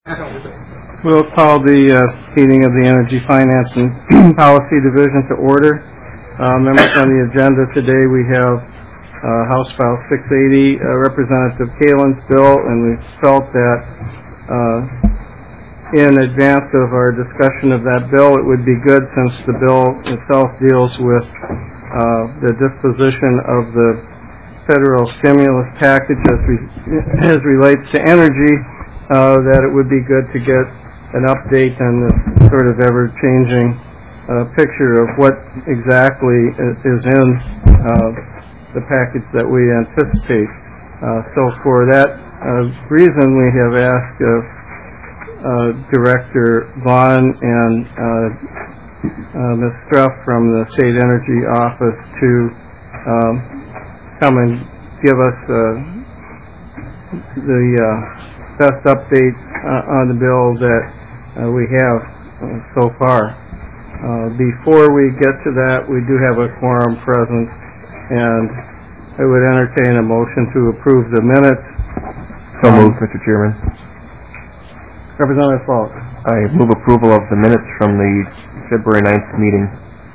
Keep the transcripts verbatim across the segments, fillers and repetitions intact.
We'll call the uh, meeting of the Energy Finance and Policy Division to order. Uh, members on the agenda today, we have uh, House File six eighty, uh, Representative Kalin's bill, and we felt that uh, in advance of our discussion of that bill, it would be good, since the bill itself deals with uh, the disposition of the federal stimulus package as, re- as relates to energy, uh, that it would be good to get an update on this sort of ever-changing uh, picture of what exactly is in uh, the package that we anticipate. Uh, so for that uh, reason, we have asked uh, uh, Director Vaughn and uh, uh, Miz Struff from the State Energy Office to um, come and give us uh, the uh, best update uh, on the bill that Uh, we have uh, so far. Uh, before we get to that, we do have a quorum present, and I would entertain a motion to approve the minutes. So um, moved, Mister Chairman. Representative Falk. I move approval of the minutes from the February ninth meeting.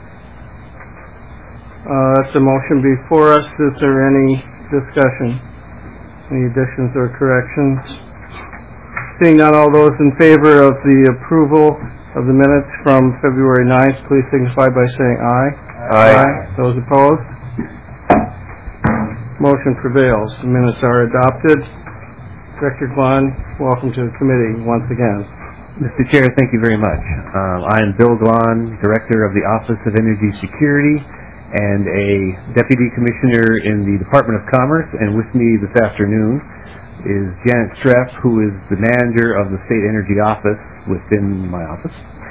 Uh, that's a motion before us. Is there any discussion? Any additions or corrections? Seeing none, all those in favor of the approval of the minutes from February ninth, please signify by saying aye. Aye. Aye. Those opposed? Motion prevails. The minutes are adopted. Director Glahn, welcome to the committee once again. Mister Chair, thank you very much. Um, I am Bill Glahn, Director of the Office of Energy Security and a Deputy Commissioner in the Department of Commerce, and with me this afternoon is Janet Streff, who is the manager of the State Energy Office within my office.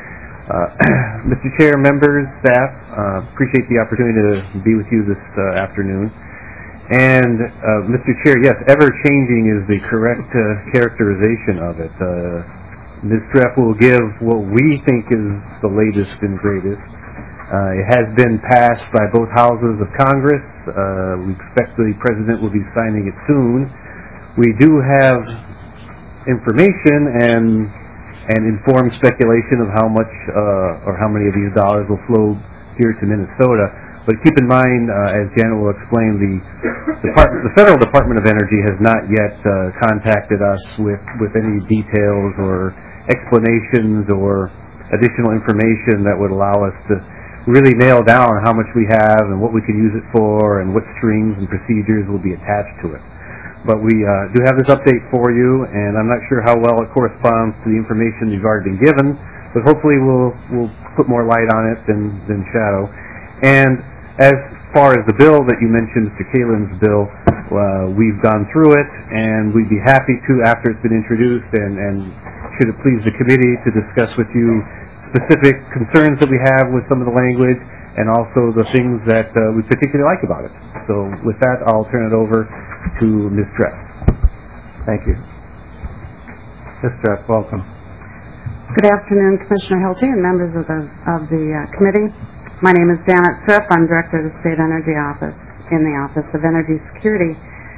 Uh, Mister Chair, members, staff, uh, appreciate the opportunity to be with you this uh, afternoon. And uh, Mister Chair, yes, ever-changing is the correct uh, characterization of it. Uh, Miz Streff will give what we think is the latest and greatest. Uh, it has been passed by both houses of Congress. Uh, we expect the President will be signing it soon. We do have information and and informed speculation of how much uh, or how many of these dollars will flow here to Minnesota. But keep in mind, uh, as Janet will explain, the Department, the Federal Department of Energy has not yet uh, contacted us with, with any details or explanations or additional information that would allow us to really nail down how much we have and what we can use it for and what strings and procedures will be attached to it. But we uh, do have this update for you, and I'm not sure how well it corresponds to the information you've already been given, but hopefully we'll we'll put more light on it than, than shadow. And as far as the bill that you mentioned, Mister Kalin's bill, uh, we've gone through it, and we'd be happy to, after it's been introduced, and, and should it please the committee, to discuss with you specific concerns that we have with some of the language, and also the things that uh, we particularly like about it. So with that, I'll turn it over to Miz Streff. Thank you. Miz Streff, welcome. Good afternoon, Commissioner Hilty and members of the of the uh, committee. My name is Janet Streff. I'm Director of the State Energy Office in the Office of Energy Security.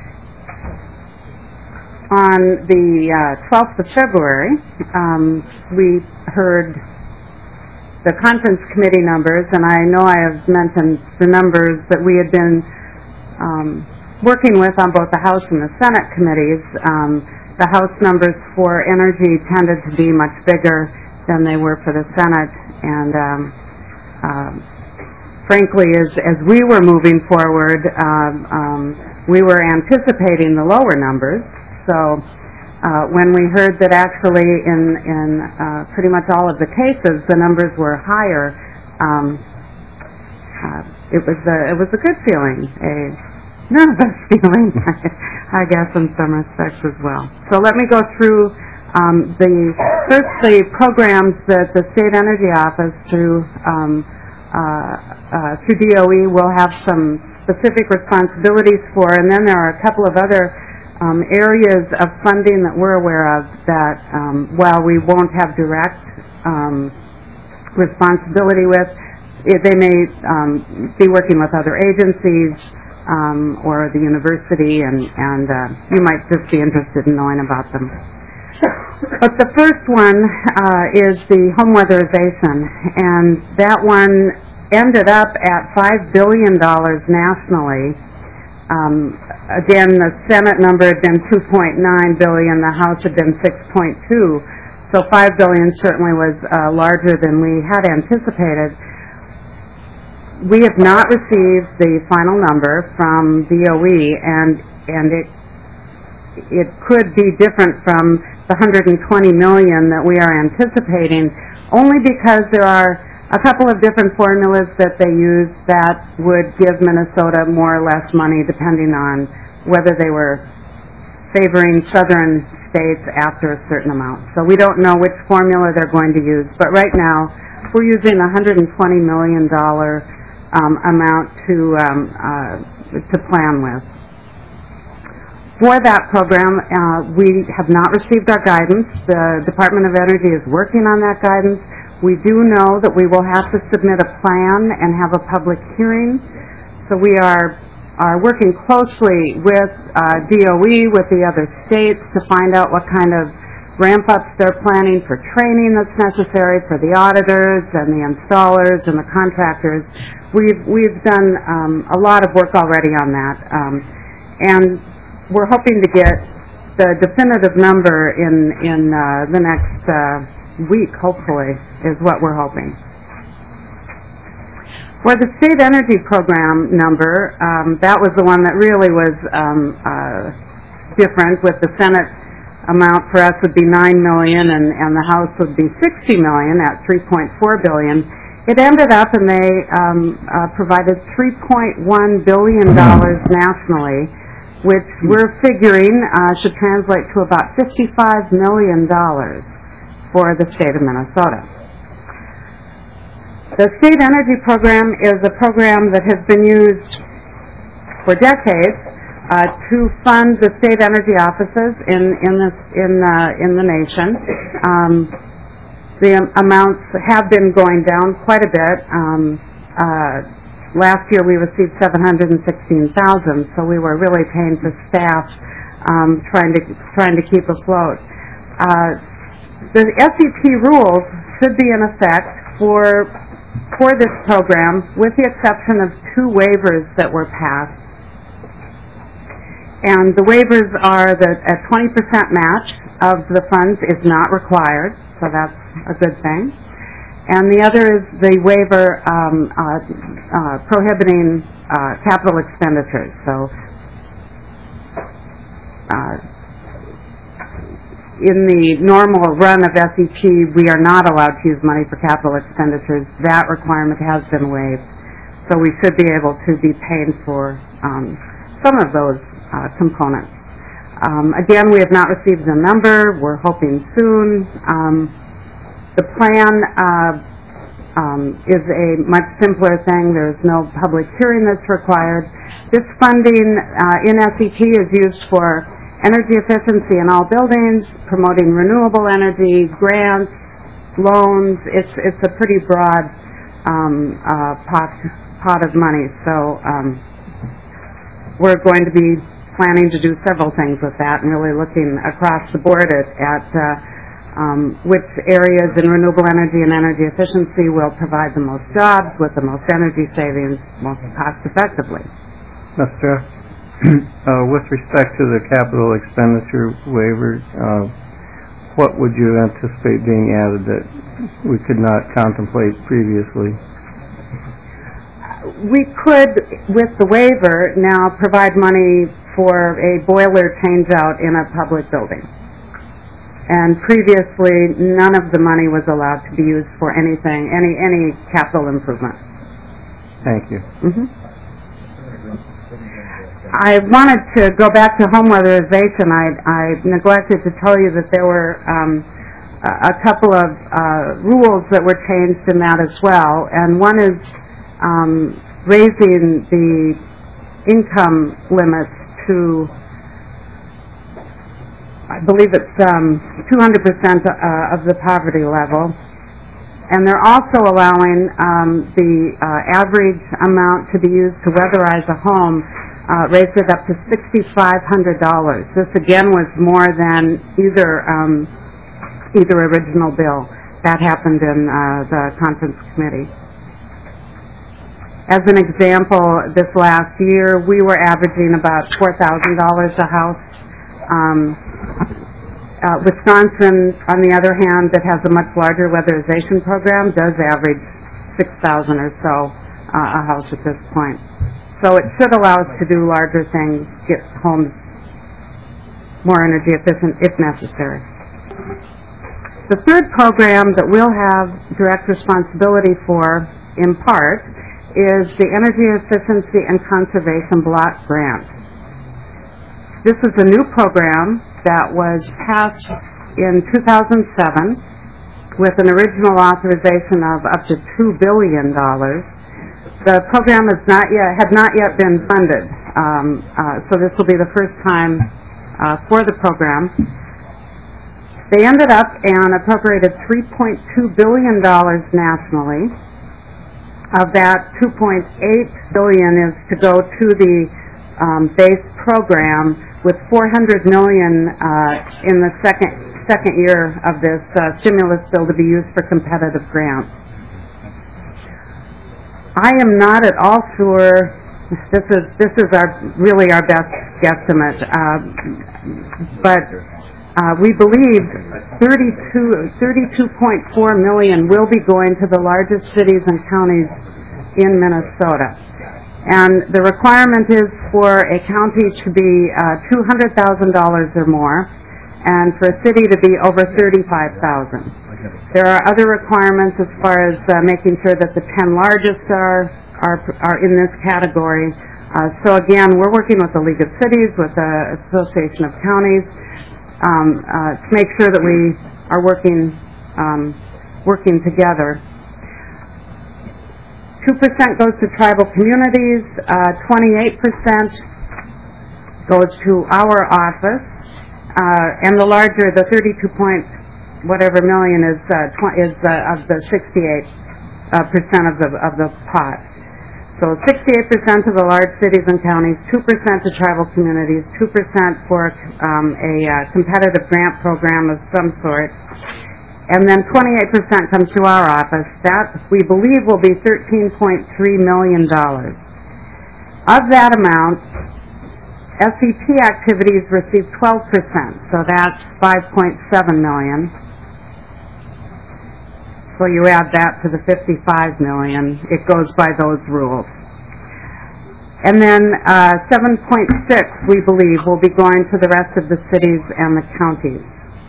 On the uh, twelfth of February, um, we heard the conference committee numbers, and I know I have mentioned the numbers that we had been um, working with on both the House and the Senate committees. Um, the House numbers for energy tended to be much bigger than they were for the Senate, and um, uh, frankly, as, as we were moving forward, um, um, we were anticipating the lower numbers. So uh, when we heard that actually in, in uh, pretty much all of the cases the numbers were higher, um, uh, it was a, it was a good feeling, a nervous feeling, I guess, in some respects as well. So let me go through um, the first the programs that the State Energy Office through um, uh, uh, through D O E will have some specific responsibilities for, and then there are a couple of other um, areas of funding that we're aware of that um, while we won't have direct um, responsibility with, it, they may um, be working with other agencies um, or the university, and, and uh, you might just be interested in knowing about them. But the first one uh, is the home weatherization, and that one ended up at five billion dollars nationally. Um, again, the Senate number had been two point nine billion dollars, the House had been six point two, so five billion dollars certainly was uh, larger than we had anticipated. We have not received the final number from D O E, and and it it could be different from the one hundred twenty million dollars that we are anticipating, only because there are a couple of different formulas that they use that would give Minnesota more or less money depending on whether they were favoring southern states after a certain amount. So we don't know which formula they're going to use, but right now we're using a one hundred twenty million dollars um, amount to, um, uh, to plan with. For that program, uh, we have not received our guidance. The Department of Energy is working on that guidance. We do know that we will have to submit a plan and have a public hearing. So we are, are working closely with uh, D O E, with the other states, to find out what kind of ramp-ups they're planning for training that's necessary for the auditors and the installers and the contractors. We've, we've done um, a lot of work already on that. Um, and we're hoping to get the definitive number in, in uh, the next uh, week, hopefully, is what we're hoping. For the state energy program number, um, that was the one that really was um, uh, different, with the Senate amount for us would be nine million dollars and, and the House would be sixty million dollars at three point four billion dollars. It ended up, and they um, uh, provided three point one billion dollars nationally, which we're figuring uh, should translate to about fifty-five million dollars for the state of Minnesota. The state energy program is a program that has been used for decades uh, to fund the state energy offices in in this in uh, in the nation. Um, the amounts have been going down quite a bit. Um, uh, last year we received seven hundred sixteen thousand, so we were really paying for staff um, trying to trying to keep afloat. Uh, the S E P rules should be in effect for for this program, with the exception of two waivers that were passed. And the waivers are that a twenty percent match of the funds is not required, so that's a good thing. And the other is the waiver um, uh, uh, prohibiting uh, capital expenditures. So uh, in the normal run of S E P, we are not allowed to use money for capital expenditures. That requirement has been waived. So we should be able to be paid for um, some of those uh, components. Um, again, we have not received the number. We're hoping soon. Um, the plan uh, um, is a much simpler thing. There's no public hearing that's required. This funding uh, in S E P is used for energy efficiency in all buildings, promoting renewable energy, grants, loans. It's it's a pretty broad um, uh, pot pot of money. So um, we're going to be planning to do several things with that, and really looking across the board at, at uh, um, which areas in renewable energy and energy efficiency will provide the most jobs with the most energy savings most cost effectively. Mister Uh, with respect to the capital expenditure waivers, uh, what would you anticipate being added that we could not contemplate previously? We could, with the waiver, now provide money for a boiler change-out in a public building. And previously, none of the money was allowed to be used for anything, any any capital improvement. Thank you. Mm-hmm. I wanted to go back to home weatherization. I, I neglected to tell you that there were um, a, a couple of uh, rules that were changed in that as well. And one is um, raising the income limits to, I believe it's um, two hundred percent uh, of the poverty level. And they're also allowing um, the uh, average amount to be used to weatherize a home, Uh, raised it up to six thousand five hundred dollars. This again was more than either um, either original bill. That happened in uh, the conference committee. As an example, this last year we were averaging about four thousand dollars a house. Um, uh, Wisconsin, on the other hand, that has a much larger weatherization program, does average six thousand dollars or so uh, a house at this point. So it should allow us to do larger things, get homes more energy efficient if necessary. The third program that we'll have direct responsibility for, in part, is the Energy Efficiency and Conservation Block Grant. This is a new program that was passed in two thousand seven with an original authorization of up to two billion dollars. The program has not yet, had not yet been funded, um, uh, so this will be the first time uh, for the program. They ended up and appropriated three point two billion dollars nationally. Of that, two point eight billion dollars is to go to the um, base program, with four hundred million dollars uh, in the second second year of this uh, stimulus bill to be used for competitive grants. I am not at all sure. This is this is our really our best guesstimate, uh, but uh, we believe thirty-two point four million dollars will be going to the largest cities and counties in Minnesota. And the requirement is for a county to be uh, two hundred thousand dollars or more, and for a city to be over thirty-five thousand dollars. There are other requirements as far as uh, making sure that the ten largest are are, are in this category. Uh, so again, we're working with the League of Cities, with the Association of Counties, um, uh, to make sure that we are working um, working together. two percent goes to tribal communities, uh, twenty-eight percent goes to our office, uh, and the larger, the thirty-two point whatever million is uh, tw- is uh, of the sixty-eight percent of the of the pot. So sixty-eight percent of the large cities and counties, two percent to tribal communities, two percent for um, a uh, competitive grant program of some sort. And then twenty-eight percent comes to our office. That, we believe, will be thirteen point three million dollars. Of that amount, S E P activities receive twelve percent, so that's five point seven million dollars. So you add that to the fifty-five million dollars, it goes by those rules. And then uh, seven point six, we believe, will be going to the rest of the cities and the counties.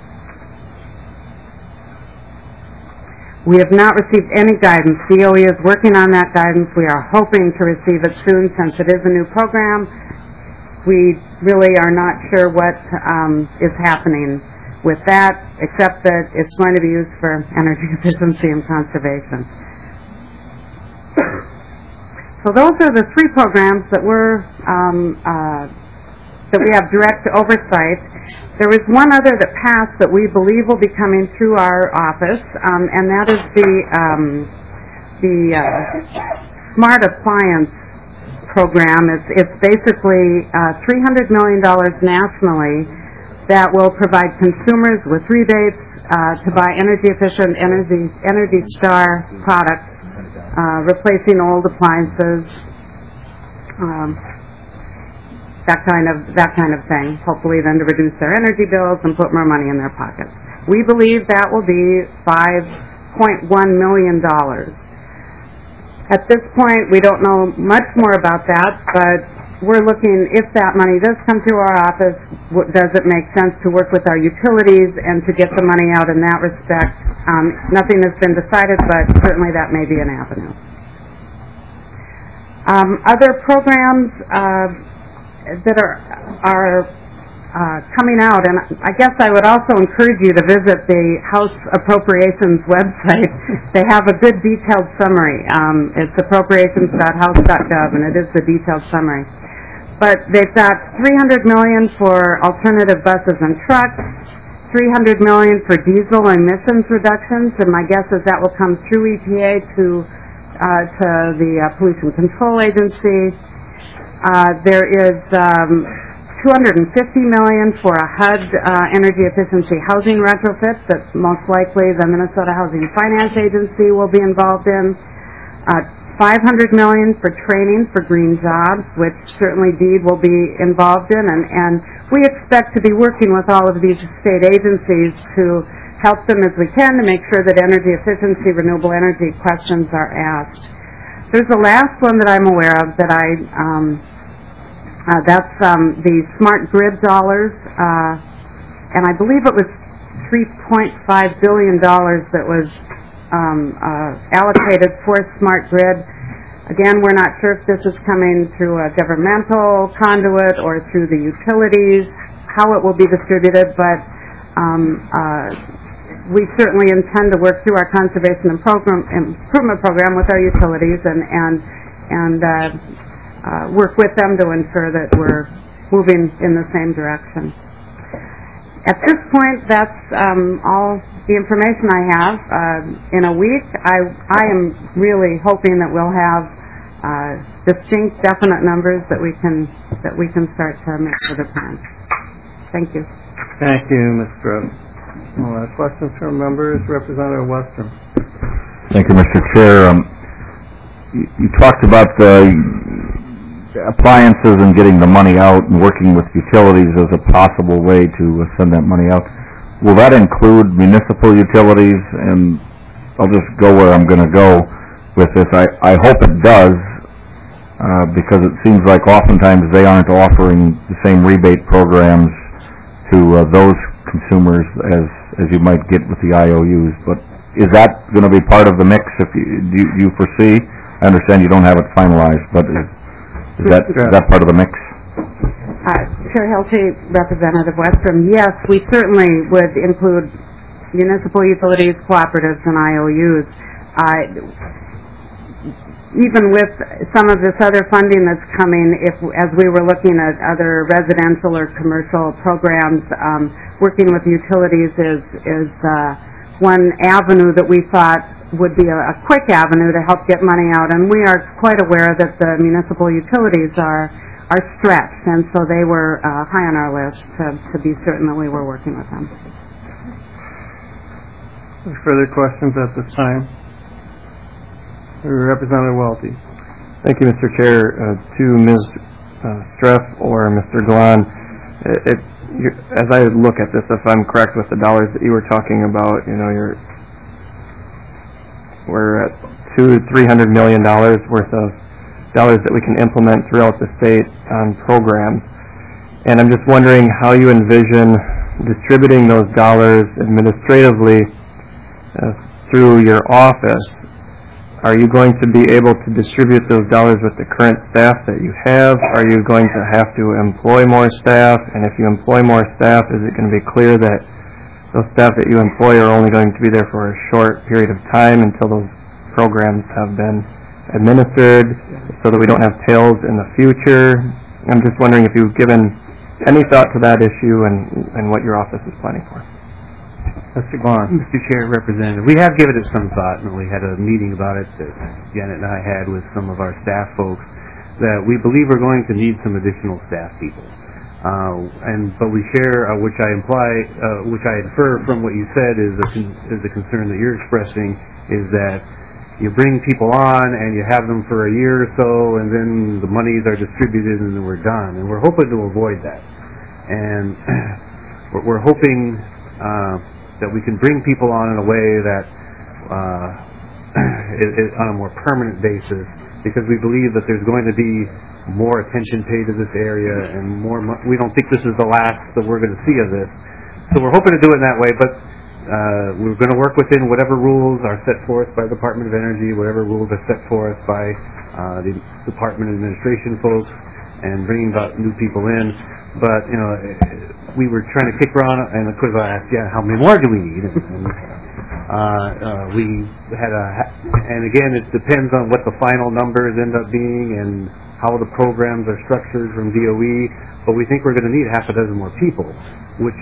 We have not received any guidance. D O E is working on that guidance. We are hoping to receive it soon since it is a new program. We really are not sure what um, is happening with that, except that it's going to be used for energy efficiency and conservation. So those are the three programs that we're um, uh, that we have direct oversight. There is one other that passed that we believe will be coming through our office, um, and that is the um, the uh, Smart Appliance program. It's, it's basically uh, three hundred million dollars nationally that will provide consumers with rebates uh, to buy energy-efficient, energy Energy Star products, uh, replacing old appliances. Um, that kind of that kind of thing, hopefully then to reduce their energy bills and put more money in their pockets. We believe that will be five point one million dollars. At this point, we don't know much more about that, but we're looking, if that money does come through our office, does it make sense to work with our utilities and to get the money out in that respect? Um, nothing has been decided, but certainly that may be an avenue. Um, other programs uh, that are are uh, coming out, and I guess I would also encourage you to visit the House Appropriations website. They have a good detailed summary. Um, it's appropriations dot house dot gov, and it is the detailed summary. But they've got three hundred million dollars for alternative buses and trucks, three hundred million dollars for diesel emissions reductions, and my guess is that will come through E P A to uh, to the uh, Pollution Control Agency. Uh, there is um, two hundred fifty million dollars for a H U D uh, energy efficiency housing retrofit that most likely the Minnesota Housing Finance Agency will be involved in. Uh, five hundred million dollars for training for green jobs, which certainly DEED will be involved in, and, and we expect to be working with all of these state agencies to help them as we can to make sure that energy efficiency, renewable energy questions are asked. There's the last one that I'm aware of that I, um, uh, that's um, the smart grid dollars, uh, and I believe it was three point five billion dollars that was um, uh, allocated for smart grid. Again, we're not sure if this is coming through a governmental conduit or through the utilities, how it will be distributed, but um, uh, we certainly intend to work through our conservation and program, improvement program with our utilities and and and uh, uh, work with them to ensure that we're moving in the same direction. At this point, that's um, all the information I have. Uh, in a week, I I am really hoping that we'll have uh, distinct, definite numbers that we can that we can start to make for the plan. Thank you. Thank you, Miz Grubb. Well, uh, questions from members? Representative Westrom. Thank you, Mister Chair. Um, you, you talked about the appliances and getting the money out and working with utilities as a possible way to send that money out. Will that include municipal utilities? And I'll just go where I'm going to go with this. I, I hope it does, uh, because it seems like oftentimes they aren't offering the same rebate programs to uh, those consumers as as you might get with the I O Us. But is that going to be part of the mix? If you, do, you, do you foresee? I understand you don't have it finalized, but is, is that is that part of the mix? Uh, Chair Hilty, Representative Westrom, yes, we certainly would include municipal utilities, cooperatives, and I O Us. Uh, even with some of this other funding that's coming, if as we were looking at other residential or commercial programs, um, working with utilities is is uh, one avenue that we thought would be a, a quick avenue to help get money out. And we are quite aware that the municipal utilities are are stretched, and so they were uh, high on our list to, to be certain that we were working with them. Further questions at this time? Representative Welty. Thank you, Mister Chair. Uh, to Miz Uh, Streff or Mister Glahn, it, it, you, as I look at this, if I'm correct with the dollars that you were talking about, you know, you're we're at two, three hundred million dollars worth of dollars that we can implement throughout the state on programs, and I'm just wondering how you envision distributing those dollars administratively uh, through your office. Are you going to be able to distribute those dollars with the current staff that you have? Are you going to have to employ more staff? And if you employ more staff, is it going to be clear that those staff that you employ are only going to be there for a short period of time until those programs have been administered so that we don't have tails in the future? I'm just wondering if you've given any thought to that issue and, and what your office is planning for. Mister Glahn. Mister Chair, Representative, we have given it some thought, and we had a meeting about it that Janet and I had with some of our staff folks, that we believe we're going to need some additional staff people. Uh, and but we share, uh, which I imply, uh, which I infer from what you said is a, con- is a concern that you're expressing, is that you bring people on and you have them for a year or so, and then the monies are distributed and then we're done. And we're hoping to avoid that. And we're, we're hoping uh, that we can bring people on in a way that uh, is, is on a more permanent basis, because we believe that there's going to be more attention paid to this area and more. Mo- we don't think this is the last that we're going to see of this, so we're hoping to do it in that way. But uh, we're going to work within whatever rules are set forth by the Department of Energy, whatever rules are set forth by uh, the Department of Administration folks, and bringing about new people in. But you know, we were trying to kick around, and of course I asked, yeah, how many more do we need? And, and uh, uh, we had a, and again, it depends on what the final numbers end up being and how the programs are structured from D O E. But we think we're going to need half a dozen more people, which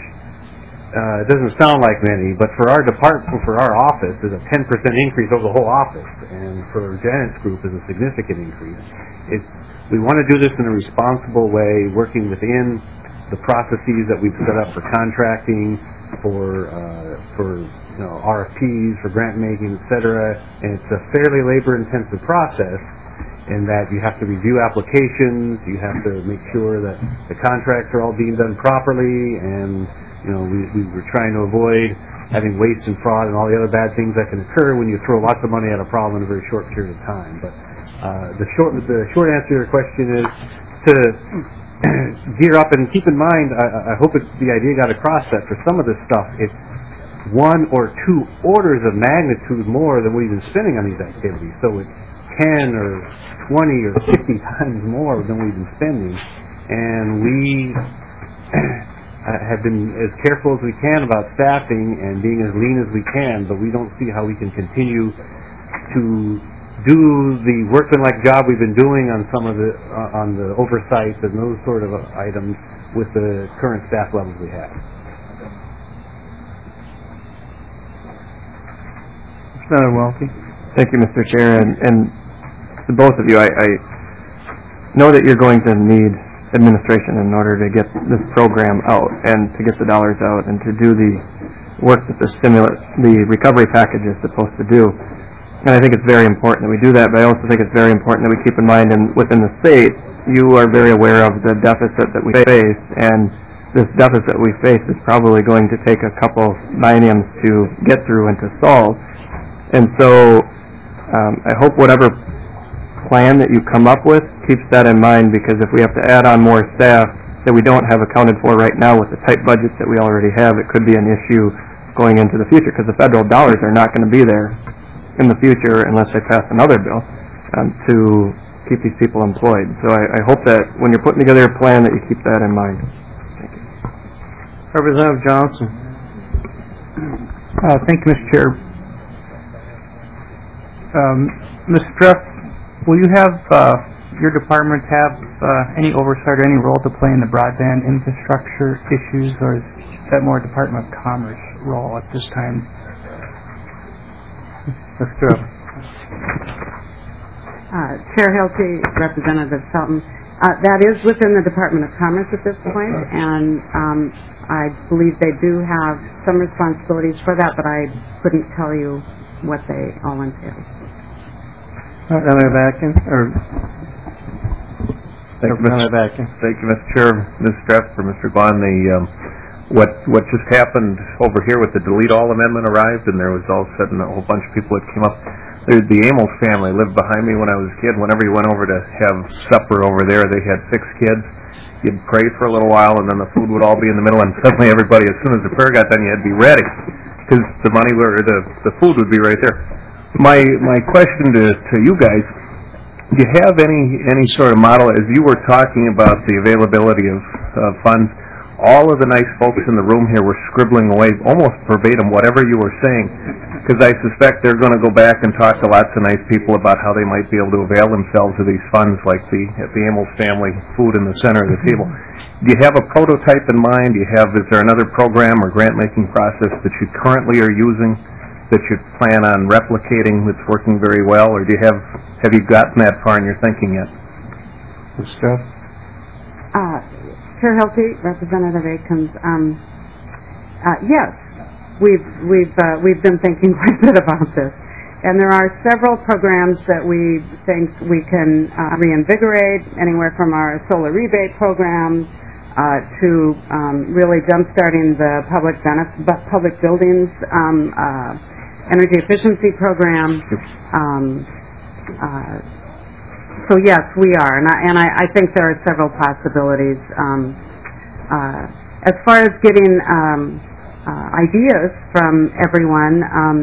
uh, doesn't sound like many, but for our department, for our office, is a ten percent increase over the whole office, and for Janet's group is a significant increase. It's We want to do this in a responsible way, working within the processes that we've set up for contracting, for uh, for you know R F Ps, for grant making, et cetera. And it's a fairly labor-intensive process in that you have to review applications, you have to make sure that the contracts are all being done properly, and you know we, we were trying to avoid having waste and fraud and all the other bad things that can occur when you throw lots of money at a problem in a very short period of time. But uh, the short the short answer to your question is to gear up and keep in mind. I, I hope it's, the idea got across that for some of this stuff, it's one or two orders of magnitude more than what we've been spending on these activities. So it's ten or twenty or fifty times more than we've been spending, and we have been as careful as we can about staffing and being as lean as we can, but we don't see how we can continue to do the workmanlike job we've been doing on some of the uh, on the oversight and those sort of items with the current staff levels we have. Senator Welty. Thank you, Mister Chair, and, and to both of you, I, I know that you're going to need administration in order to get this program out and to get the dollars out and to do the work that the stimulus, the recovery package is supposed to do. And I think it's very important that we do that, but I also think it's very important that we keep in mind, and within the state, you are very aware of the deficit that we face, and this deficit we face is probably going to take a couple bienniums to get through and to solve. And so um, I hope whatever plan that you come up with keeps that in mind, because if we have to add on more staff that we don't have accounted for right now with the tight budgets that we already have, it could be an issue going into the future, because the federal dollars are not going to be there in the future unless they pass another bill um, to keep these people employed. So I, I hope that when you're putting together a plan that you keep that in mind. Thank you. Representative Johnson. Uh, thank you, Mister Chair. Um, Mister Druff, will you have uh, your department have uh, any oversight or any role to play in the broadband infrastructure issues, or is that more Department of Commerce role at this time? Mister Druff. Uh, Chair Hilty, Representative Felton, uh, that is within the Department of Commerce at this point, and um, I believe they do have some responsibilities for that, but I couldn't tell you what they all entail. Representative Atkins, or Thank you, Representative Atkins. Thank you, Mister Chair. Miz Streff, for Mister Glan, the um, what what just happened over here with the delete all amendment arrived, and there was all of a sudden a whole bunch of people that came up. The, the Amos family lived behind me when I was a kid. Whenever you went over to have supper over there, they had six kids. You'd pray for a little while, and then the food would all be in the middle, and suddenly everybody, as soon as the prayer got done, you had to be ready, because the money or the the food would be right there. My my question to to you guys: do you have any any sort of model, as you were talking about the availability of uh, funds? All of the nice folks in the room here were scribbling away almost verbatim whatever you were saying, because I suspect they're going to go back and talk to lots of nice people about how they might be able to avail themselves of these funds, like the at the Amos family food in the center of the table. Do you have a prototype in mind? Do you have, is there another program or grant-making process that you currently are using that you plan on replicating that's working very well, or do you have have you gotten that far in your thinking yet? Mister Uh, Chair Hilty, Representative Atkins, um, uh, yes, we've we've uh, we've been thinking quite a bit about this, and there are several programs that we think we can uh, reinvigorate, anywhere from our solar rebate program uh, to um, really jumpstarting the public benefit, public buildings um, uh, energy efficiency program. Um, uh, So yes, we are, and I, and I, I think there are several possibilities. Um, uh, as far as getting um, uh, ideas from everyone, um,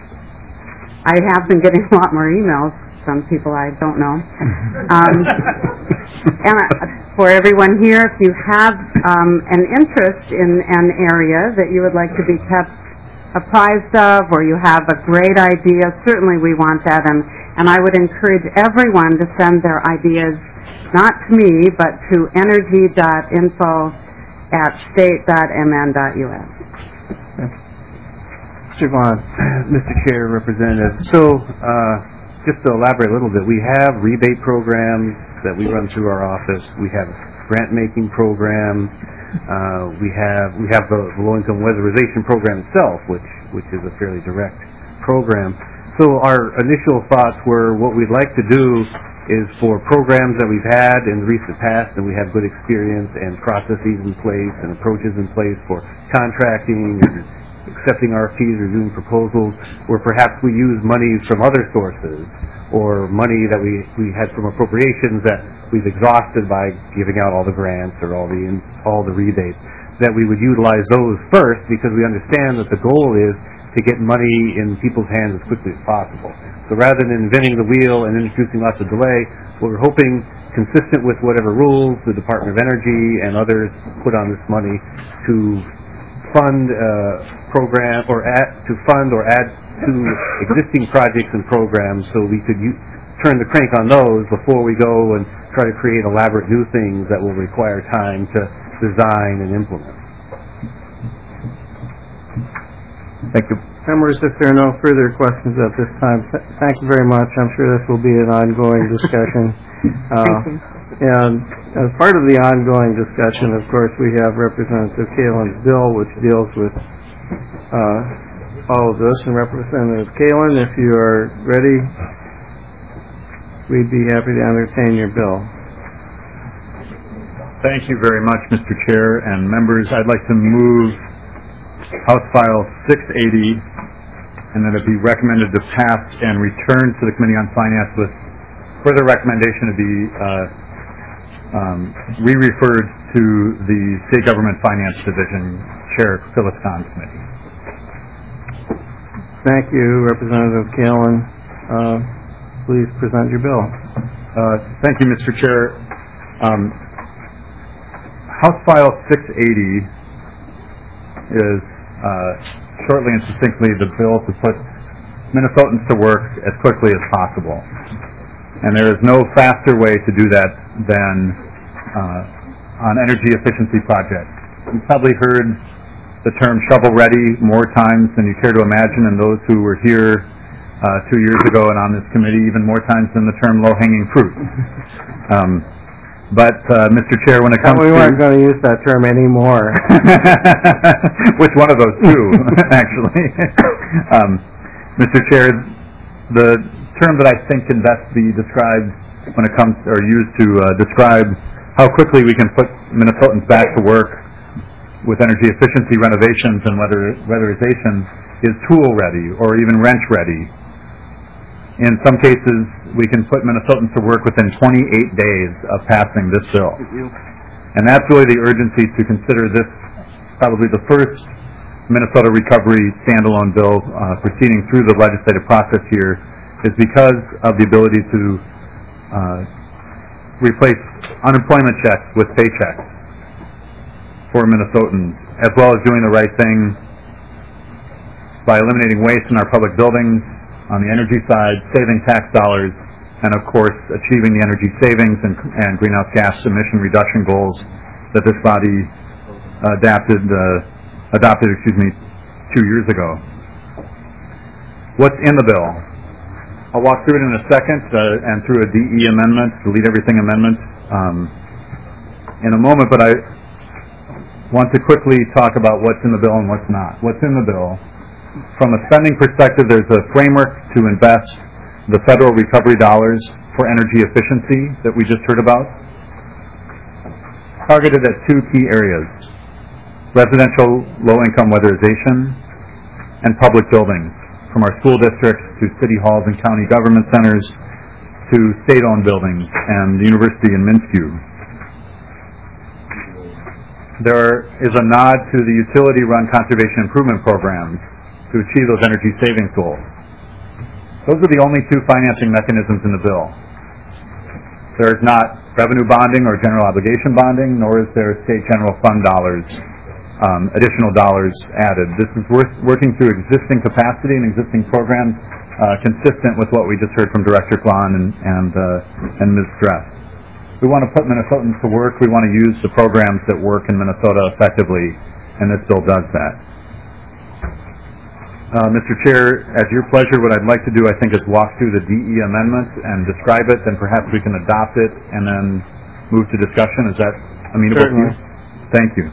I have been getting a lot more emails from people I don't know. Um, and I, for everyone here, if you have um, an interest in an area that you would like to be kept apprised of, or you have a great idea, certainly we want that, and And I would encourage everyone to send their ideas, not to me, but to energy dot info at state dot m n dot u s. Mister Vaughn. Mister Chair, Representative, so uh, just to elaborate a little bit, we have rebate programs that we run through our office. We have grant-making programs. Uh, we have we have the low-income weatherization program itself, which which is a fairly direct program. So our initial thoughts were what we'd like to do is for programs that we've had in the recent past and we have good experience and processes in place and approaches in place for contracting and accepting R F Ps or doing proposals, where perhaps we use money from other sources or money that we, we had from appropriations that we've exhausted by giving out all the grants or all the all the rebates, that we would utilize those first because we understand that the goal is to get money in people's hands as quickly as possible. So rather than inventing the wheel and introducing lots of delay, what we're hoping, consistent with whatever rules the Department of Energy and others put on this money, to fund uh, program or add, to fund or add to existing projects and programs, so we could u- turn the crank on those before we go and try to create elaborate new things that will require time to design and implement. Thank you. Members, if there are no further questions at this time, th- thank you very much. I'm sure this will be an ongoing discussion. Uh, and as part of the ongoing discussion, of course, we have Representative Kalen's bill, which deals with uh, all of this. And Representative Kalen, if you are ready, we'd be happy to entertain your bill. Thank you very much, Mister Chair and members. I'd like to move House File six eighty, and that it be recommended to pass and return to the Committee on Finance with further recommendation to be uh, um, re-referred to the State Government Finance Division, Chair Phyllis Kahn's committee. Thank you, Representative Kalen. Uh, please present your bill. Uh, thank you, Mister Chair. Um, House File six eighty is uh, shortly and succinctly the bill to put Minnesotans to work as quickly as possible. And there is no faster way to do that than uh, on energy efficiency projects. You've probably heard the term shovel-ready more times than you care to imagine, and those who were here uh, two years ago and on this committee even more times than the term low-hanging fruit. Um, But, uh, Mister Chair, when it comes we to... We weren't going to use that term anymore. Which one of those two, actually? um, Mister Chair, the term that I think can best be described when it comes, or used to uh, describe how quickly we can put Minnesotans back to work with energy efficiency renovations and weather, weatherization is tool-ready or even wrench-ready. In some cases, we can put Minnesotans to work within twenty-eight days of passing this bill. And that's really the urgency to consider this probably the first Minnesota Recovery standalone bill uh, proceeding through the legislative process here, is because of the ability to uh, replace unemployment checks with paychecks for Minnesotans, as well as doing the right thing by eliminating waste in our public buildings, on the energy side, saving tax dollars, and of course achieving the energy savings and, and greenhouse gas emission reduction goals that this body adapted, uh, adopted, excuse me, two years ago. What's in the bill? I'll walk through it in a second, uh, and through a D E amendment, delete everything amendment, um, in a moment, but I want to quickly talk about what's in the bill and what's not. What's in the bill? From a spending perspective, there's a framework to invest the federal recovery dollars for energy efficiency that we just heard about, targeted at two key areas: residential low-income weatherization and public buildings, from our school districts to city halls and county government centers to state-owned buildings and the university in Minskew. There is a nod to the utility-run conservation improvement programs to achieve those energy savings goals. Those are the only two financing mechanisms in the bill. There is not revenue bonding or general obligation bonding, nor is there state general fund dollars, um, additional dollars added. This is worth working through existing capacity and existing programs, uh, consistent with what we just heard from Director Glahn and, and, uh, and Miz Dress. We want to put Minnesotans to work. We want to use the programs that work in Minnesota effectively, and this bill does that. Uh, Mister Chair, at your pleasure, what I'd like to do, I think, is walk through the D E amendment and describe it, then perhaps we can adopt it and then move to discussion. Is that amenable Certainly. to you? Thank you.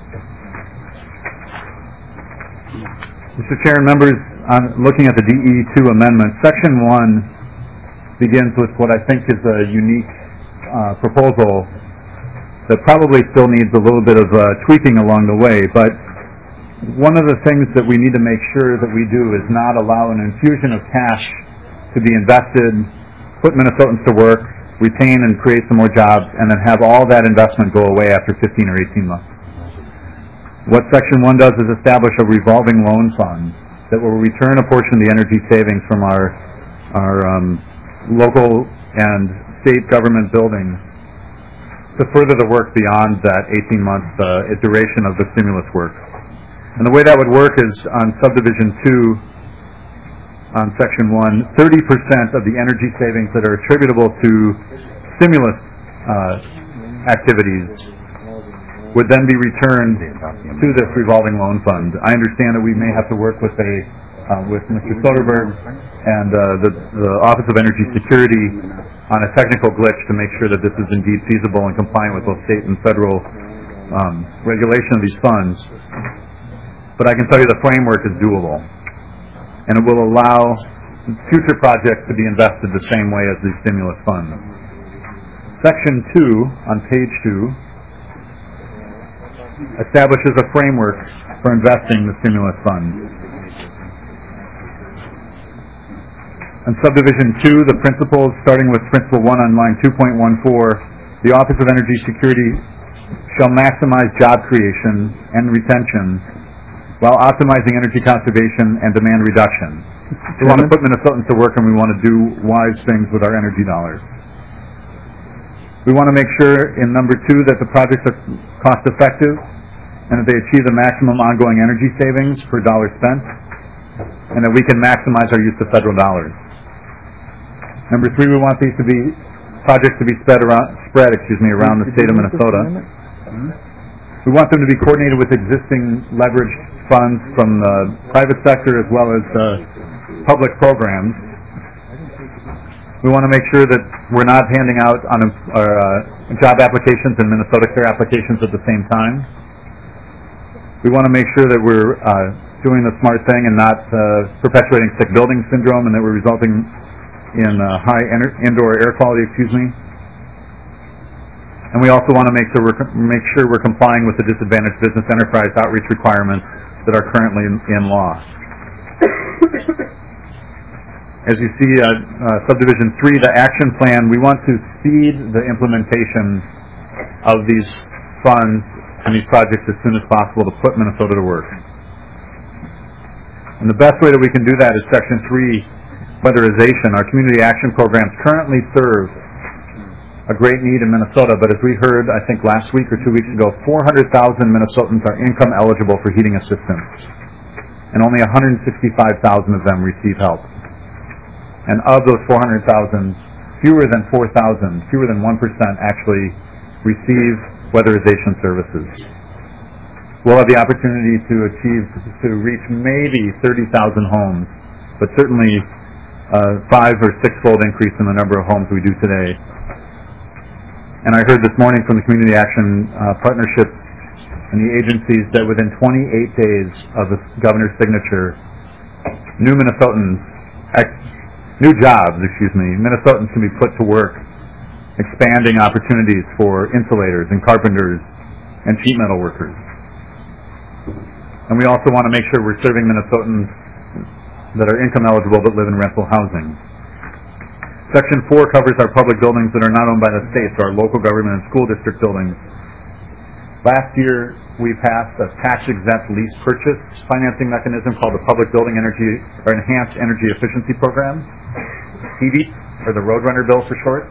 Mister Chair and members, on looking at the D E two amendment, Section one begins with what I think is a unique uh, proposal that probably still needs a little bit of uh, tweaking along the way, but one of the things that we need to make sure that we do is not allow an infusion of cash to be invested, put Minnesotans to work, retain and create some more jobs, and then have all that investment go away after fifteen or eighteen months. What Section one does is establish a revolving loan fund that will return a portion of the energy savings from our, our um, local and state government buildings to further the work beyond that eighteen-month uh, duration of the stimulus work. And the way that would work is on subdivision two, on section one, thirty percent of the energy savings that are attributable to stimulus uh, activities would then be returned to this revolving loan fund. I understand that we may have to work with a uh, with Mister Soderberg and uh, the, the Office of Energy Security on a technical glitch to make sure that this is indeed feasible and compliant with both state and federal um, regulation of these funds. But I can tell you the framework is doable, and it will allow future projects to be invested the same way as the stimulus fund. Section two, on page two, establishes a framework for investing the stimulus fund. On subdivision two, the principles, starting with principle one on line two point one four, the Office of Energy Security shall maximize job creation and retention while optimizing energy conservation and demand reduction. We want to put Minnesotans to work, and we want to do wise things with our energy dollars. We want to make sure in number two that the projects are cost effective and that they achieve the maximum ongoing energy savings per dollar spent, and that we can maximize our use of federal dollars. Number three, we want these to be projects to be spread around, spread, excuse me, around the state of Minnesota. We want them to be coordinated with existing leveraged funds from the private sector as well as uh, public programs. We want to make sure that we're not handing out on our, uh, job applications and Minnesota Care applications at the same time. We want to make sure that we're uh, doing the smart thing and not uh, perpetuating sick building syndrome, and that we're resulting in uh, high indoor air quality, excuse me. And we also want to make sure we're make sure we're complying with the disadvantaged business enterprise outreach requirements that are currently in, in law. As you see, uh, uh, subdivision three, the action plan, we want to speed the implementation of these funds and these projects as soon as possible to put Minnesota to work. And the best way that we can do that is section three, weatherization. Our community action programs currently serve a great need in Minnesota, but as we heard, I think last week or two weeks ago, four hundred thousand Minnesotans are income eligible for heating assistance, and only one hundred sixty-five thousand of them receive help. And of those four hundred thousand, fewer than four thousand, fewer than one percent actually receive weatherization services. We'll have the opportunity to achieve, to reach maybe thirty thousand homes, but certainly a five or six-fold increase in the number of homes we do today. And I heard this morning from the Community Action uh, Partnership and the agencies that within twenty-eight days of the governor's signature, new Minnesotans, ex- new jobs, excuse me, Minnesotans can be put to work, expanding opportunities for insulators and carpenters and sheet metal workers. And we also want to make sure we're serving Minnesotans that are income eligible but live in rental housing. Section four covers our public buildings that are not owned by the state, so our local government and school district buildings. Last year, we passed a tax-exempt lease purchase financing mechanism called the Public Building Energy or Enhanced Energy Efficiency Program, P B E, or the Roadrunner bill for short.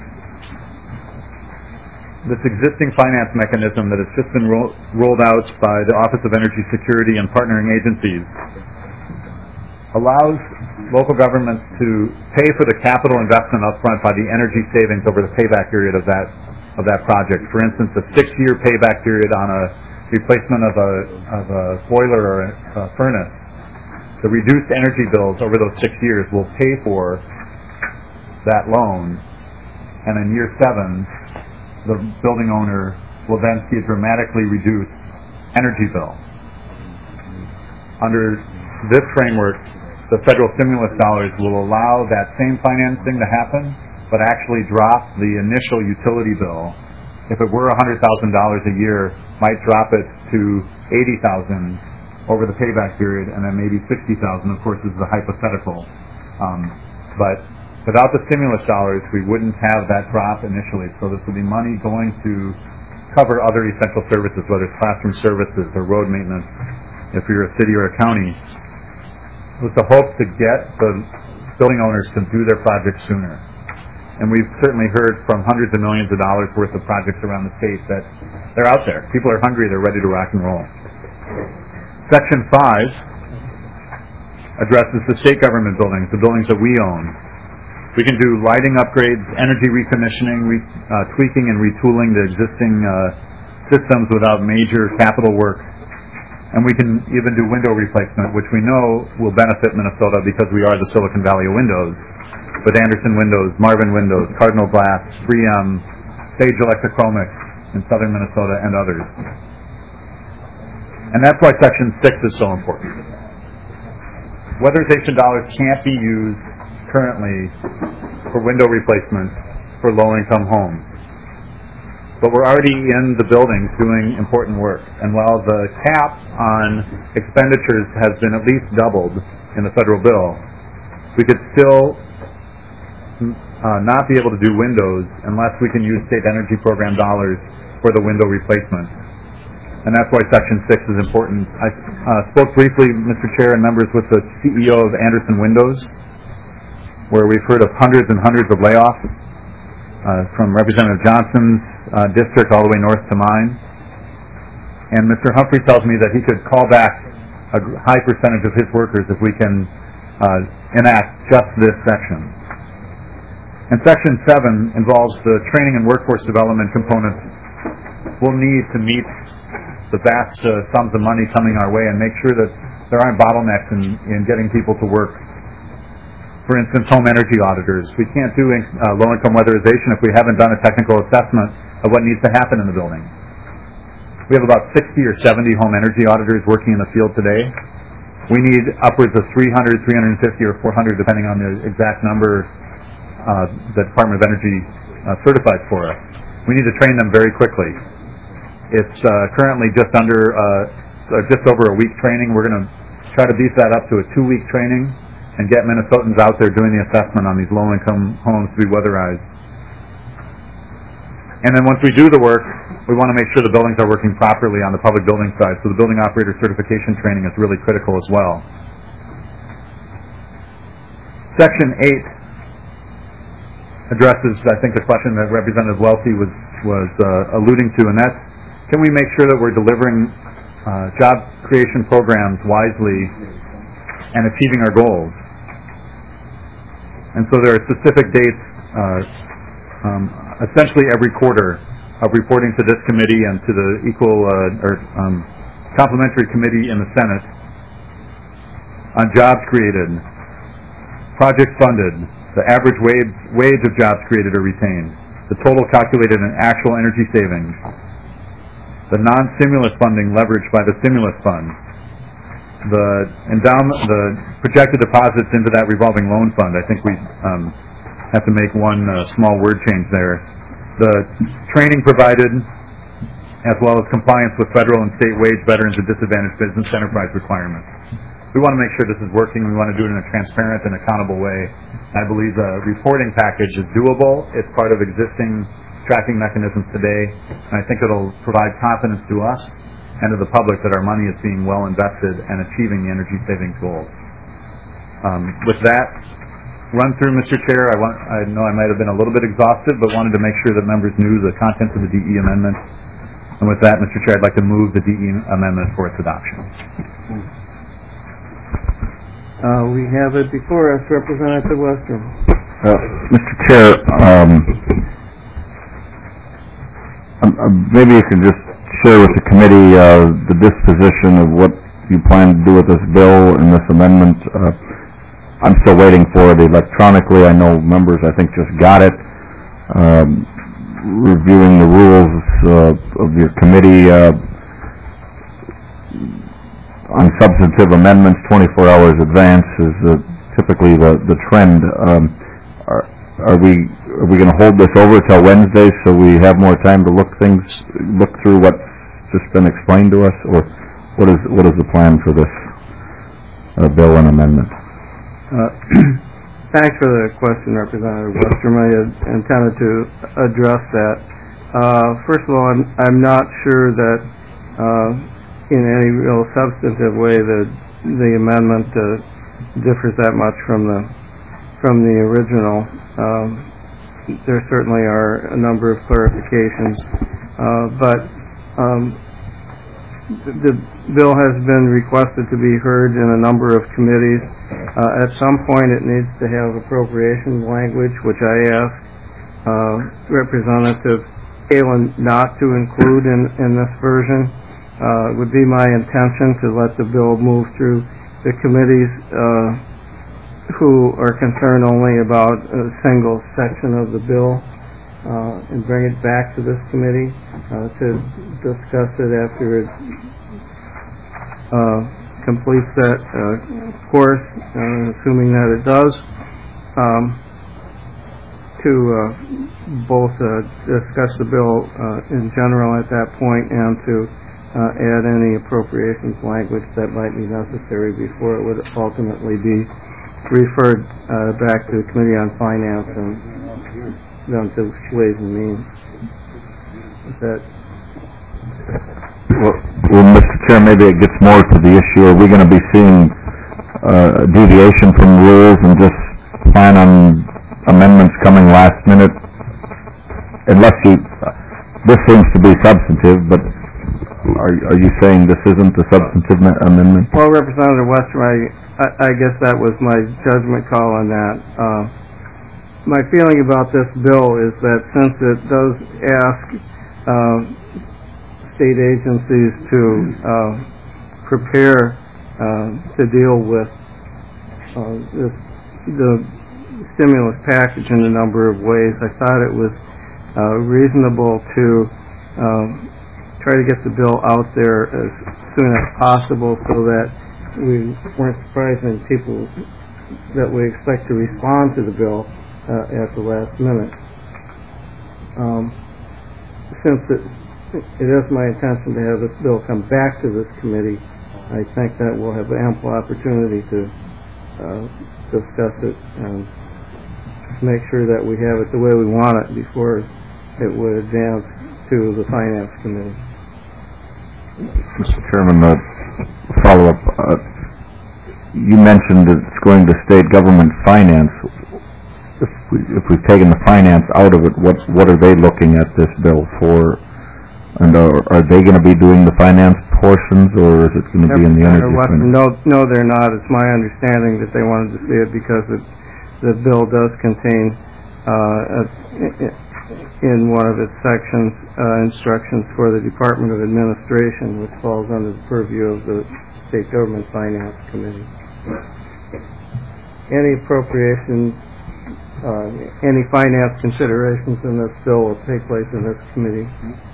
This existing finance mechanism that has just been ro- rolled out by the Office of Energy Security and partnering agencies allows local governments to pay for the capital investment up front by the energy savings over the payback period of that of that project. For instance, a six-year payback period on a replacement of a of a boiler or a, a furnace. The reduced energy bills over those six years will pay for that loan, and in year seven, the building owner will then see a dramatically reduced energy bill. Under this framework, the federal stimulus dollars will allow that same financing to happen, but actually drop the initial utility bill. If it were one hundred thousand dollars a year, might drop it to eighty thousand dollars over the payback period, and then maybe sixty thousand dollars. Of course, this is a hypothetical. Um, but without the stimulus dollars, we wouldn't have that drop initially. So this would be money going to cover other essential services, whether it's classroom services or road maintenance, if you're a city or a county, with the hope to get the building owners to do their projects sooner. And we've certainly heard from hundreds of millions of dollars worth of projects around the state that they're out there. People are hungry, they're ready to rock and roll. Section five addresses the state government buildings, the buildings that we own. We can do lighting upgrades, energy recommissioning, re, uh, tweaking and retooling the existing uh, systems without major capital work. And we can even do window replacement, which we know will benefit Minnesota because we are the Silicon Valley of windows, with Anderson Windows, Marvin Windows, Cardinal Glass, three M, Sage Electrochromics in southern Minnesota, and others. And that's why Section six is so important. Weatherization dollars can't be used currently for window replacement for low-income homes. But we're already in the buildings doing important work. And while the cap on expenditures has been at least doubled in the federal bill, we could still uh, not be able to do windows unless we can use state energy program dollars for the window replacement. And that's why Section six is important. I uh, spoke briefly, Mister Chair and members, with the C E O of Anderson Windows, where we've heard of hundreds and hundreds of layoffs uh, from Representative Johnson's uh, district all the way north to mine. And Mister Humphrey tells me that he could call back a high percentage of his workers if we can uh, enact just this section. And Section seven involves the training and workforce development components we'll need to meet the vast uh, sums of money coming our way and make sure that there aren't bottlenecks in, in getting people to work. For instance, home energy auditors. We can't do uh, low-income weatherization if we haven't done a technical assessment of what needs to happen in the building. We have about sixty or seventy home energy auditors working in the field today. We need upwards of three hundred, three hundred fifty, or four hundred, depending on the exact number uh, the Department of Energy uh, certifies for us. We need to train them very quickly. It's uh, currently just under, uh, just over a week training. We're going to try to beef that up to a two-week training and get Minnesotans out there doing the assessment on these low-income homes to be weatherized. And then once we do the work, we want to make sure the buildings are working properly on the public building side, so the building operator certification training is really critical as well. Section eight addresses, I think, the question that Representative Welty was, was uh, alluding to, and that's, can we make sure that we're delivering uh, job creation programs wisely and achieving our goals? And so there are specific dates, uh, um, essentially every quarter, of reporting to this committee and to the equal uh, or um, complementary committee in the Senate on jobs created, projects funded, the average wage, wage of jobs created or retained, the total calculated in actual energy savings, the non-stimulus funding leveraged by the stimulus fund, the endowment, the projected deposits into that revolving loan fund. I think we um, have to make one uh, small word change there. The training provided, as well as compliance with federal and state wage, veterans, and disadvantaged business enterprise requirements. We want to make sure this is working. We want to do it in a transparent and accountable way. I believe the reporting package is doable. It's part of existing tracking mechanisms today, and I think it'll provide confidence to us and to the public that our money is being well invested and achieving the energy savings goals. Um, with that run through, Mister Chair, I, want, I know I might have been a little bit exhaustive, but wanted to make sure that members knew the contents of the D E amendment. And with that, Mister Chair, I'd like to move the D E amendment for its adoption. Uh, we have it before us, Representative Western. Uh, Mister Chair, um, um, maybe you can just share with the committee uh, the disposition of what you plan to do with this bill and this amendment. Uh, I'm still waiting for it electronically. I know members, I think, just got it. Um, reviewing the rules uh, of your committee uh, on substantive amendments twenty-four hours advance is uh, typically the, the trend. Um, are, are we are we going to hold this over till Wednesday so we have more time to look things look through what's just been explained to us, or what is what is the plan for this uh, bill and amendment? Uh, thanks for the question, Representative Westrom. I had intended to address that. Uh, first of all, I'm, I'm not sure that uh, in any real substantive way the the amendment uh, differs that much from the from the original. Um, there certainly are a number of clarifications, uh, but um, the, the bill has been requested to be heard in a number of committees. Uh, at some point, it needs to have appropriations language, which I asked uh, Representative Kalin not to include in in this version. Uh, it would be my intention to let the bill move through the committees uh, who are concerned only about a single section of the bill uh, and bring it back to this committee uh, to discuss it after it uh, completes that uh, course, uh, assuming that it does, um, to uh, both uh, discuss the bill uh, in general at that point and to Uh, add any appropriations language that might be necessary before it would ultimately be referred uh, back to the Committee on Finance and then to Ways and Means. Is that Well, well, Mister Chair, maybe it gets more to the issue. Are we going to be seeing uh, a deviation from rules and just plan on amendments coming last minute? Unless you, uh, this seems to be substantive, but Are, are you saying this isn't a substantive amendment? Well, Representative Westrom, I, I, I guess that was my judgment call on that. Uh, my feeling about this bill is that since it does ask uh, state agencies to uh, prepare uh, to deal with uh, this, the stimulus package in a number of ways, I thought it was uh, reasonable to uh, try to get the bill out there as soon as possible so that we weren't surprising people that we expect to respond to the bill uh, at the last minute. Um, since it, it is my intention to have this bill come back to this committee, I think that we'll have ample opportunity to uh, discuss it and make sure that we have it the way we want it before it would advance to the Finance Committee. Mister Chairman, uh, follow-up. Uh, you mentioned it's going to state government finance. If, we, if we've taken the finance out of it, what what are they looking at this bill for? And are, are they going to be doing the finance portions, or is it going to be in the energy? No, no, they're not. It's my understanding that they wanted to see it because it, the bill does contain uh, a, in one of its sections uh, instructions for the Department of Administration, which falls under the purview of the State Government Finance Committee. Any appropriations, uh, any finance considerations in this bill will take place in this committee.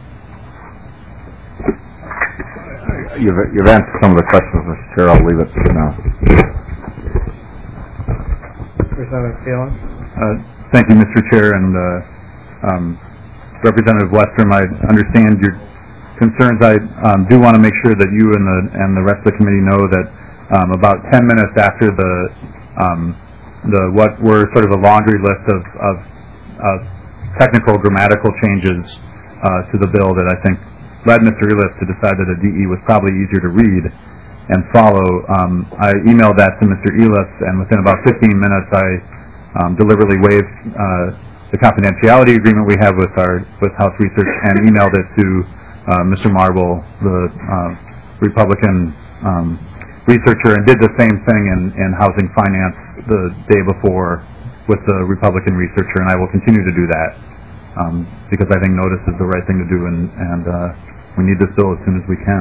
You've, you've answered some of the questions, Mister Chair. I'll leave it for now. Representative Kalin? Uh, thank you, Mister Chair, and uh, Um, Representative Westrom, I understand your concerns. I um, do want to make sure that you and the and the rest of the committee know that um, about ten minutes after the um, the what were sort of a laundry list of, of, of technical grammatical changes uh, to the bill that I think led Mister Elias to decide that a D E was probably easier to read and follow. Um, I emailed that to Mister Elias, and within about fifteen minutes, I um, deliberately waived Uh, the confidentiality agreement we have with our with House Research and emailed it to uh, Mister Marble, the uh, Republican um, researcher, and did the same thing in, in Housing Finance the day before with the Republican researcher, and I will continue to do that um, because I think notice is the right thing to do, and, and uh, we need this bill as soon as we can.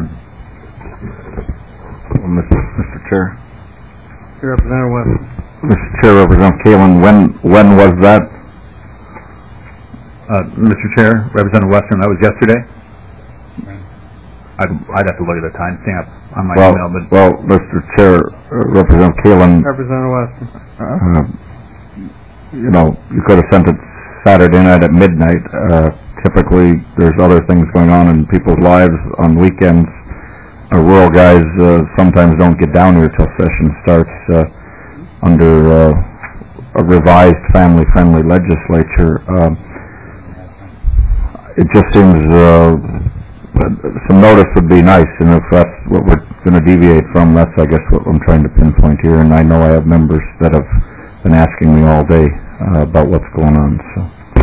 Well, Mister Mister Chair. Representative Westrom. Mister Chair, Representative Kalin, when when was that? Uh, Mister Chair, Representative Western, that was yesterday? I'd, I'd have to look at the timestamp on my Well, email, but... well, Mister Chair, uh, Representative Kalin, Representative Weston. uh, you know, you could have sent it Saturday night at midnight. Uh, typically, there's other things going on in people's lives on weekends. Our rural guys uh, sometimes don't get down here till session starts uh, under uh, a revised family-friendly legislature. Uh, it just seems uh, some notice would be nice, and if that's what we're going to deviate from, that's, I guess, what I'm trying to pinpoint here. And I know I have members that have been asking me all day uh, about what's going on. So,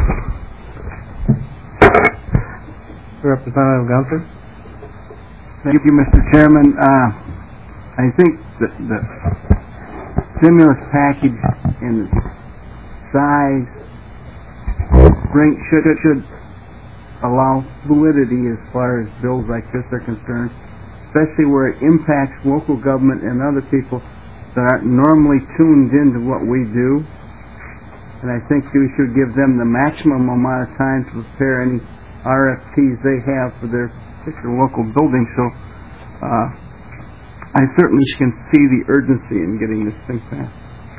Representative Gunther. Thank you, Mister Chairman. Uh, I think that the stimulus package in size bring, should should allow fluidity as far as bills like this are concerned, especially where it impacts local government and other people that aren't normally tuned into what we do. And I think we should give them the maximum amount of time to prepare any R F Ps they have for their particular local building. So uh, I certainly can see the urgency in getting this thing passed.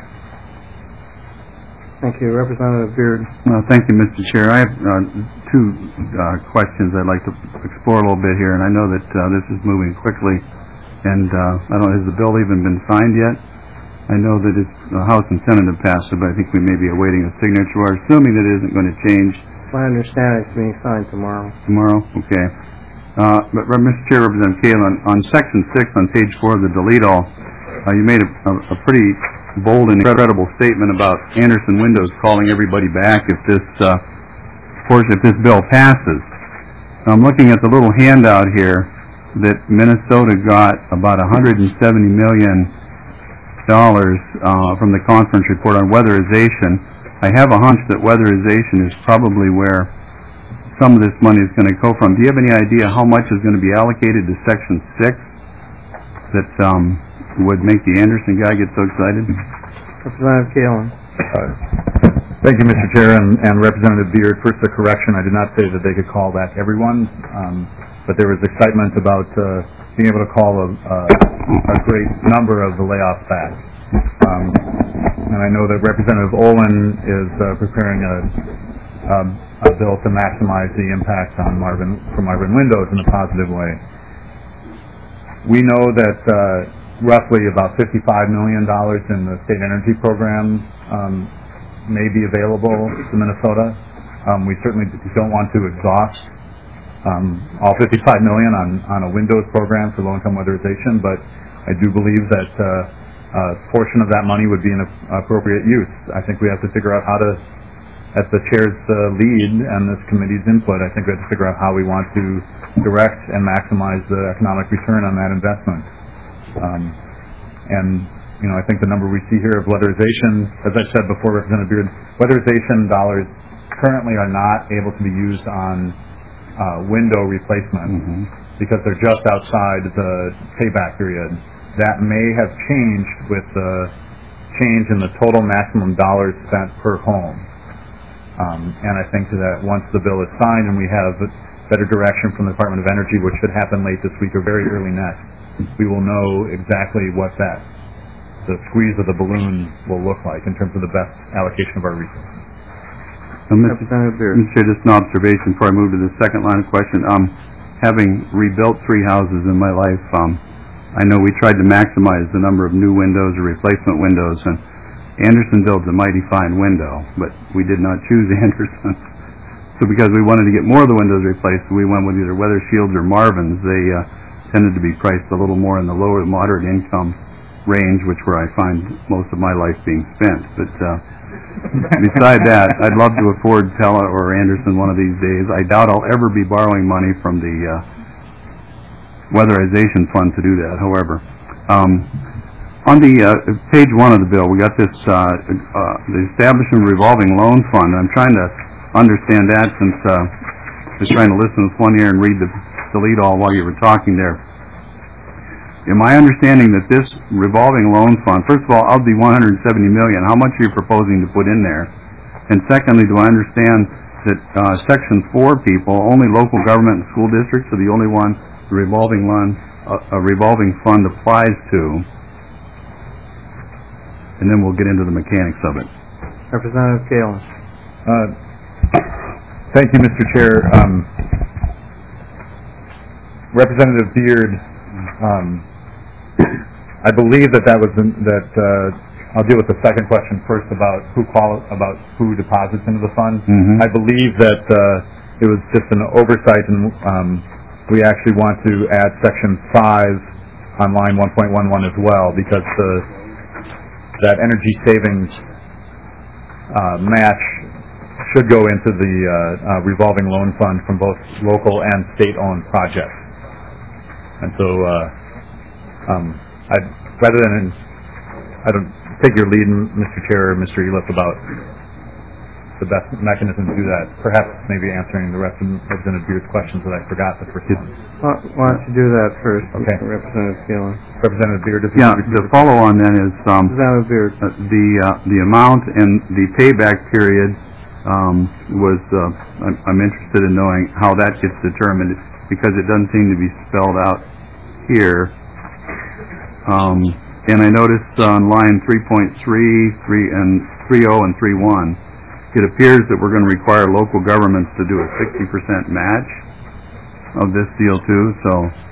Thank you. Representative Beard. Uh, thank you, Mister Chair. I have uh, two uh, questions I'd like to explore a little bit here, and I know that uh, this is moving quickly, and uh, I don't know, has the bill even been signed yet? I know that it's the House and Senate have passed it, but I think we may be awaiting a signature. We're assuming that it isn't going to change. My understanding is being signed tomorrow. Tomorrow? Okay. Uh, but, Mister Chair, Representative Kalin, on Section six on page four of the delete all, uh, you made a, a, a pretty bold and incredible statement about Anderson Windows calling everybody back if this uh, portion, if this bill passes. Now, I'm looking at the little handout here that Minnesota got about one hundred seventy million dollars uh, from the conference report on weatherization. I have a hunch that weatherization is probably where some of this money is going to go from. Do you have any idea how much is going to be allocated to Section six that um, would make the Anderson guy get so excited? Representative Kalin. Uh, thank you, Mister Chair, and, and Representative Beard. First, a correction. I did not say that they could call back everyone, um, but there was excitement about uh, being able to call a, uh, a great number of the layoffs back. Um, and I know that Representative Olin is uh, preparing a, um, a bill to maximize the impact on Marvin for Marvin Windows in a positive way. We know that uh, roughly about fifty-five million dollars in the state energy program um, may be available to Minnesota. Um, we certainly don't want to exhaust um, all fifty-five million dollars on, on a Windows program for low-income weatherization, but I do believe that uh, a portion of that money would be an appropriate use. I think we have to figure out how to, at the chair's uh, lead and this committee's input, I think we have to figure out how we want to direct and maximize the economic return on that investment. Um, and, you know, I think the number we see here of weatherization, as I said before, Representative Beard, weatherization dollars currently are not able to be used on uh, window replacement mm-hmm. because they're just outside the payback period. That may have changed with the change in the total maximum dollars spent per home. Um, and I think that once the bill is signed and we have better direction from the Department of Energy, which should happen late this week or very early next, we will know exactly what that, the squeeze of the balloon will look like in terms of the best allocation of our resources. So, Mister Chair, just an observation before I move to the second line of question. Um, having rebuilt three houses in my life, um, I know we tried to maximize the number of new windows or replacement windows, and Anderson builds a mighty fine window, but we did not choose Anderson. So because we wanted to get more of the windows replaced, we went with either Weather Shields or Marvins. They uh, tended to be priced a little more in the lower moderate income range, which where I find most of my life being spent. But uh, beside that, I'd love to afford Pella or Anderson one of these days. I doubt I'll ever be borrowing money from the uh, weatherization fund to do that, however. Um, on the uh, page one of the bill, we got this, uh, uh, the establishment revolving loan fund. I'm trying to understand that since uh, I was trying to listen with one ear and read the delete all while you were talking there. Am I understanding that this revolving loan fund, first of all, of the one hundred seventy million dollars, how much are you proposing to put in there? And secondly, do I understand that, uh, section four people, only local government and school districts are the only one the revolving one, uh, a revolving fund applies to. And then we'll get into the mechanics of it. Representative Kalin. Uh, Thank you, Mister Chair. Um, Representative Beard, um, I believe that that was in, that. Uh, I'll deal with the second question first about who quali- about who deposits into the fund. Mm-hmm. I believe that uh, it was just an oversight, and um, we actually want to add section five on line one point one one as well, because the that energy savings uh, match should go into the uh, uh, revolving loan fund from both local and state-owned projects. And so, uh, um, I rather than I don't take your lead, Mister Chair or Mister Eliff, about the best mechanism to do that. Perhaps maybe answering the rest of Representative Beard's questions that I forgot the first time. Why why don't you do that first, Okay. Representative Kalin? Representative Beard, if you Yeah, the follow-on then is, um, Representative Beard. uh, the, uh, the amount and the payback period, um, was, uh, I'm, I'm interested in knowing how that gets determined, because it doesn't seem to be spelled out here. Um, and I noticed on line three point three, three and three oh and three one, it appears that we're going to require local governments to do a sixty percent match of this deal too, so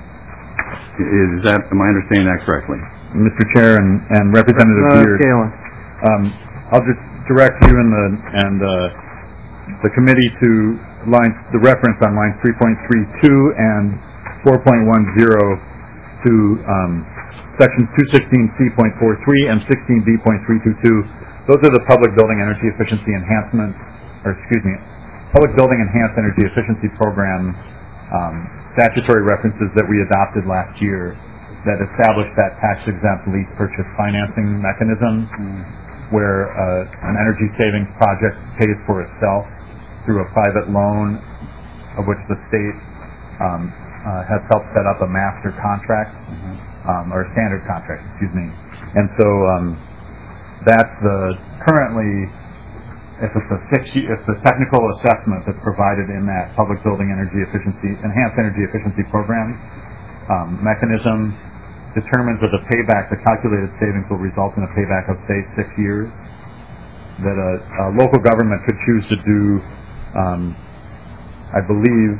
is that, am I understanding that correctly? Mister Chair and, and Representative Representative Beard, Kalin. um, I'll just direct you and the and uh, the committee to line the reference on line three point three two and four point one zero to um, section two sixteen C point four three and sixteen B point three two two. Those are the public building energy efficiency enhancement, or excuse me, public building enhanced energy efficiency program um, statutory references that we adopted last year that established that tax-exempt lease purchase financing mechanism, mm. where uh, an energy savings project pays for itself through a private loan, of which the state um, uh, has helped set up a master contract, mm-hmm. um, or a standard contract, excuse me. And so um, that's the currently, if it's a six, if the technical assessment that's provided in that public building energy efficiency, enhanced energy efficiency program um, mechanism determines that the payback, the calculated savings will result in a payback of say six years, that a, a local government could choose to do, um, I believe,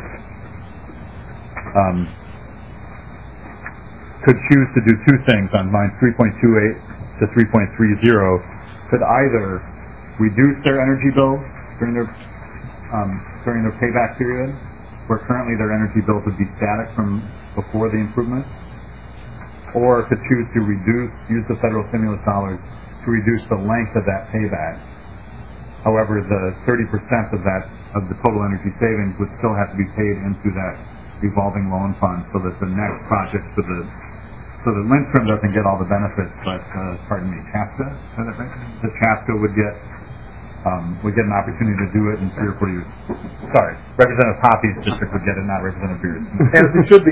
um, could choose to do two things on line three point two eight to three point three zero, could either reduce their energy bills during their um, during their payback period, where currently their energy bills would be static from before the improvement, or could choose to reduce, use the federal stimulus dollars to reduce the length of that payback. However, the thirty percent of that, of the total energy savings would still have to be paid into that revolving loan fund, so that the next project for the So that Lindstrom doesn't get all the benefits, but, uh, pardon me, Chaska, is that right? The Chaska would get, um, would get an opportunity to do it in three or four years. Sorry, Representative Hoppy's district would get it, not Representative Beard's. As it should be.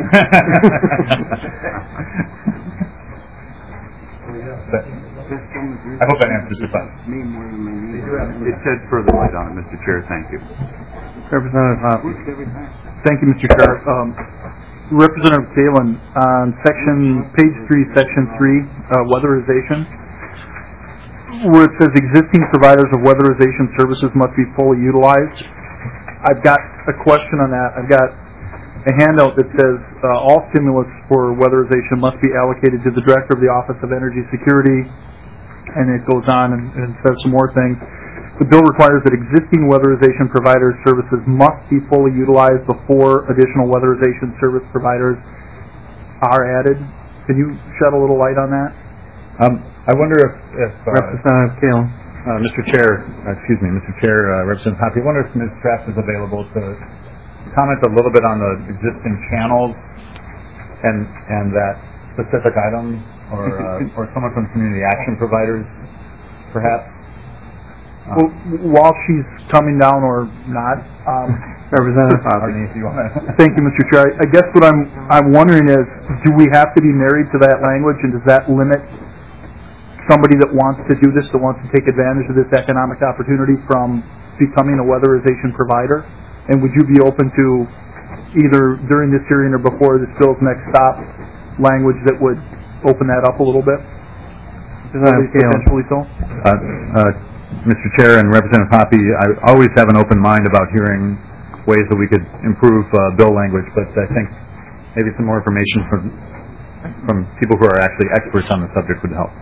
I hope that answers your question. It said further light on it, Mister Chair, thank you. Representative Hoppy. Thank you, Mister Chair. Um, Representative Kalin, on section, page three, section three, uh, weatherization, where it says existing providers of weatherization services must be fully utilized. I've got a question on that. I've got a handout that says uh, all stimulus for weatherization must be allocated to the Director of the Office of Energy Security, and it goes on and, and says some more things. The bill requires that existing weatherization providers' services must be fully utilized before additional weatherization service providers are added. Can you shed a little light on that? Um, I wonder if, if uh, Representative Kalin. uh, Mister Chair, uh, excuse me, Mister Chair, uh, Representative Hoppy, I wonder if Miz Trask is available to comment a little bit on the existing channels and and that specific item, or uh, or someone from community action providers, perhaps. Um, Well, while she's coming down or not, um, Representative Hoppy. Pardon me, if you want to. thank you, Mister Chair. I, I guess what I'm I'm wondering is, do we have to be married to that language, and does that limit somebody that wants to do this, that wants to take advantage of this economic opportunity from becoming a weatherization provider? And would you be open to either during this hearing or before this bill's next stop language that would open that up a little bit? At least potentially so? Uh, uh, Mister Chair and Representative Hoppe, I always have an open mind about hearing ways that we could improve uh, bill language, but I think maybe some more information from from people who are actually experts on the subject would help.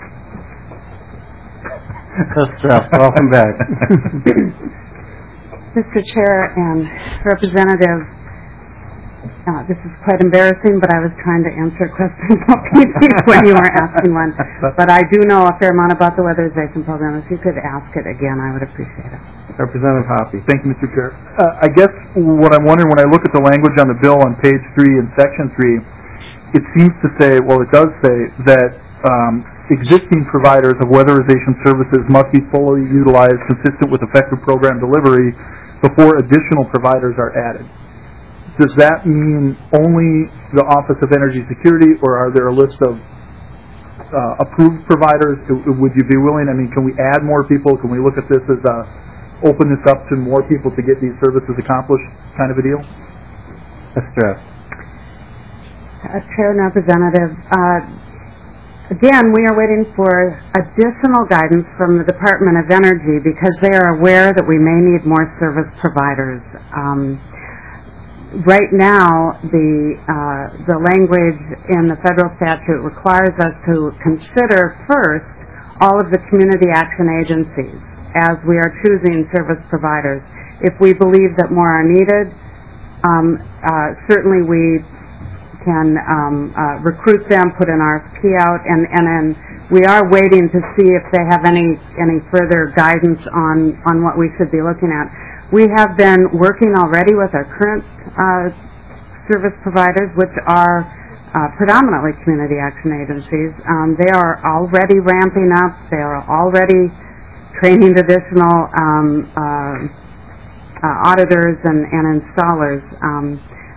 Welcome back. Mister Chair and Representative, uh, this is quite embarrassing, but I was trying to answer questions when you were asking one. But I do know a fair amount about the weatherization program. If you could ask it again, I would appreciate it. Representative Hoppe. Thank you, Mister Chair. Uh, I guess what I'm wondering when I look at the language on the bill on page three in section three, it seems to say, well, it does say that um, existing providers of weatherization services must be fully utilized consistent with effective program delivery before additional providers are added. Does that mean only the Office of Energy Security, or are there a list of uh, approved providers? Would you be willing, I mean, can we add more people? Can we look at this as a open this up to more people to get these services accomplished kind of a deal? Mister Uh, Chair and Representative, uh, again, we are waiting for additional guidance from the Department of Energy because they are aware that we may need more service providers. Um, right now, the uh, the language in the federal statute requires us to consider first all of the community action agencies as we are choosing service providers. If we believe that more are needed, um, uh, certainly we can um, uh, recruit them, put an R F P out, and, and then we are waiting to see if they have any any further guidance on, on what we should be looking at. We have been working already with our current uh, service providers, which are uh, predominantly community action agencies. Um, they are already ramping up. They are already training additional um, uh, uh, auditors and, and installers. Um,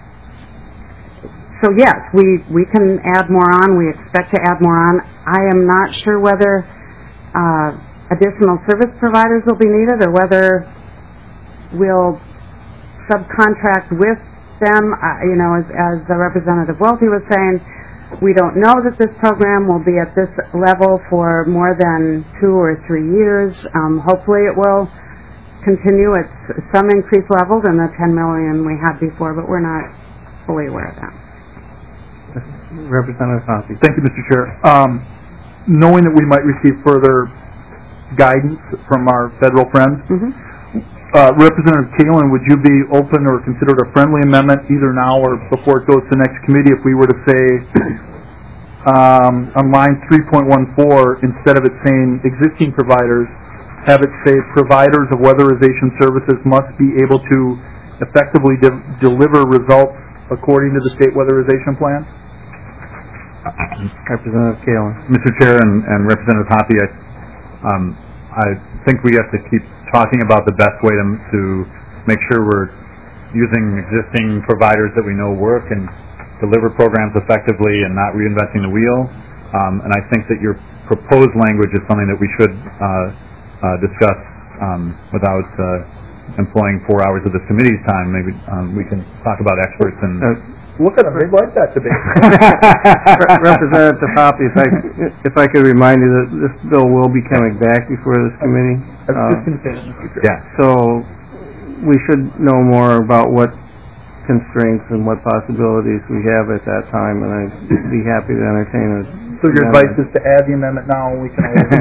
So yes, we, we can add more on. We expect to add more on. I am not sure whether uh, additional service providers will be needed or whether we'll subcontract with them. Uh, you know, as, as the Representative Welty was saying, we don't know that this program will be at this level for more than two or three years. Um, hopefully it will continue at some increased level than the ten million we had before, but we're not fully aware of that. Representative Hoppe. Thank you, Mister Chair. Um, knowing that we might receive further guidance from our federal friends, Mm-hmm. uh, Representative Kalin, would you be open or consider a friendly amendment either now or before it goes to the next committee if we were to say um, on line three point one four, instead of it saying existing providers, have it say providers of weatherization services must be able to effectively de- deliver results according to the state weatherization plan? Representative Kalin. Mister Chair and, and Representative Hoppe, I, um, I think we have to keep talking about the best way to, to make sure we're using existing providers that we know work and deliver programs effectively and not reinventing the wheel. Um, and I think that your proposed language is something that we should uh, uh, discuss um, without uh, employing four hours of this committee's time. Maybe um, we can talk about experts and. Uh, Look at them, they like that debate. Representative Hoppe, if I, if I could remind you that this bill will be coming back before this committee. I was Uh, just going to say that, Mister Chair. Yeah. So we should know more about what constraints and what possibilities we have at that time, and I'd be happy to entertain it. So your advice is to add the amendment now, and we can always...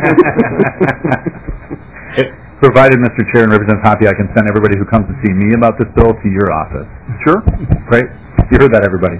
It, provided, Mister Chair and Representative Hoppe, I can send everybody who comes to see me about this bill to your office. Sure. Right? You heard that, everybody.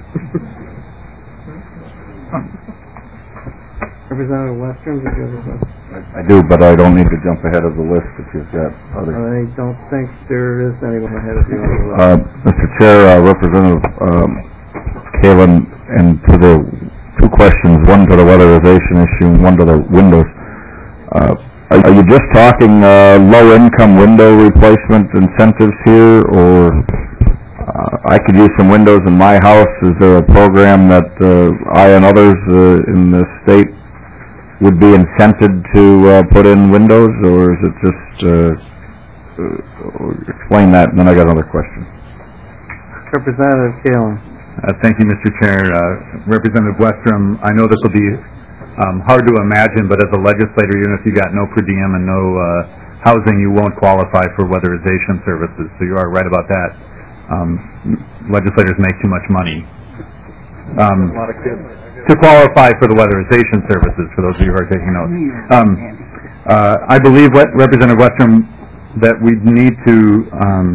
Representative Western, did you have a question? I do, but I don't need to jump ahead of the list if you've got other... I don't think there is anyone ahead of you on the list. Uh, Mister Chair, uh, Representative um, Kalin, and to the two questions, one to the weatherization issue and one to the windows. Uh, are, are you just talking uh, low-income window replacement incentives here, or uh, I could use some windows in my house? Is there a program that uh, I and others uh, in the state would be incented to uh, put in windows, or is it just uh, uh, explain that, and then I got another question. Representative Kalin. Uh, thank you, Mister Chair. Uh, Representative Westrom, I know this will be um, hard to imagine, but as a legislator, even if you got no per diem and no uh, housing, you won't qualify for weatherization services. So you are right about that. Um, legislators make too much money um, to qualify for the weatherization services, for those of you who are taking notes. Um, uh, I believe, what Representative Westrom, that we need to um,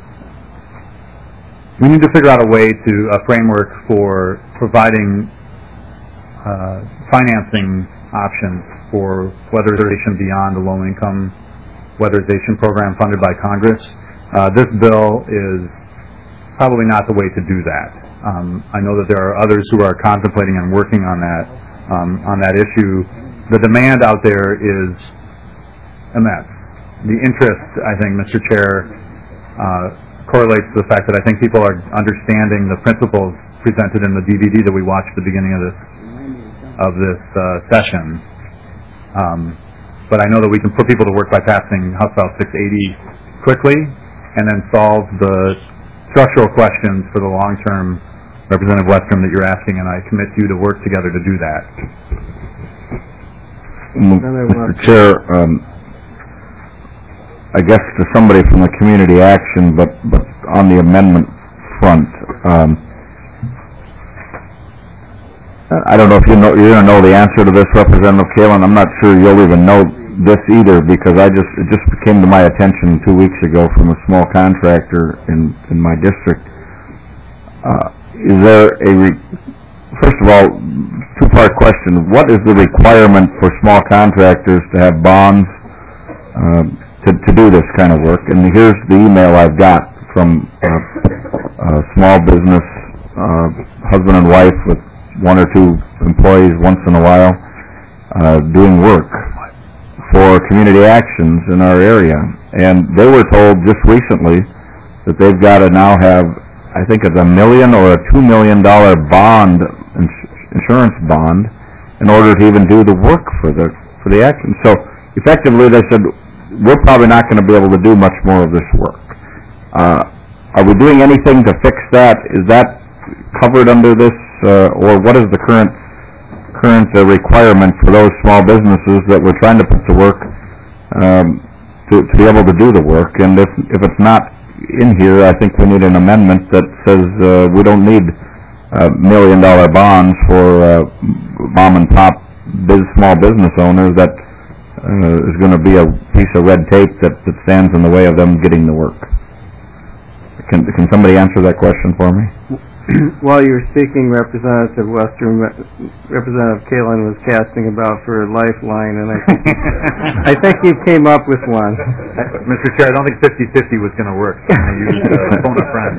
we need to figure out a way to, a framework for providing uh, financing options for weatherization beyond the low-income weatherization program funded by Congress. Uh, this bill is probably not the way to do that. Um, I know that there are others who are contemplating and working on that um, on that issue. The demand out there is immense. The interest, I think, Mister Chair, uh, correlates to the fact that I think people are understanding the principles presented in the D V D that we watched at the beginning of this of this uh, session. Um, but I know that we can put people to work by passing House File six eighty quickly, and then solve the structural questions for the long term, Representative Westrom, that you're asking, and I commit to you to work together to do that. Mister Chair, um, I guess to somebody from the Community Action, but but on the amendment front, um, I don't know if you know you're going to know the answer to this, Representative Kalin. I'm not sure you'll even know this either, because I just it just came to my attention two weeks ago from a small contractor in in my district. Uh, is there a re- first of all, two-part question: what is the requirement for small contractors to have bonds uh, to to do this kind of work? And here's the email I've got from uh, a small business uh, husband and wife with one or two employees once in a while uh, doing work for community actions in our area, and they were told just recently that they've got to now have, I think it's a million or a two million dollar bond, ins- insurance bond, in order to even do the work for the for the action. So effectively, they said, we're probably not going to be able to do much more of this work. Uh, are we doing anything to fix that? Is that covered under this, uh, or what is the current current uh, requirement for those small businesses that we're trying to put to work um, to, to be able to do the work? And if if it's not in here, I think we need an amendment that says uh, we don't need uh, million dollar bonds for uh, mom and pop biz, small business owners. That uh, is going to be a piece of red tape that, that stands in the way of them getting the work. Can can somebody answer that question for me? While you were speaking, Representative Western, Representative Kalin was casting about for a lifeline, and I think, I think you came up with one. Mister Chair, I don't think fifty-fifty was going to work. So I'm going to use uh, phone a friend.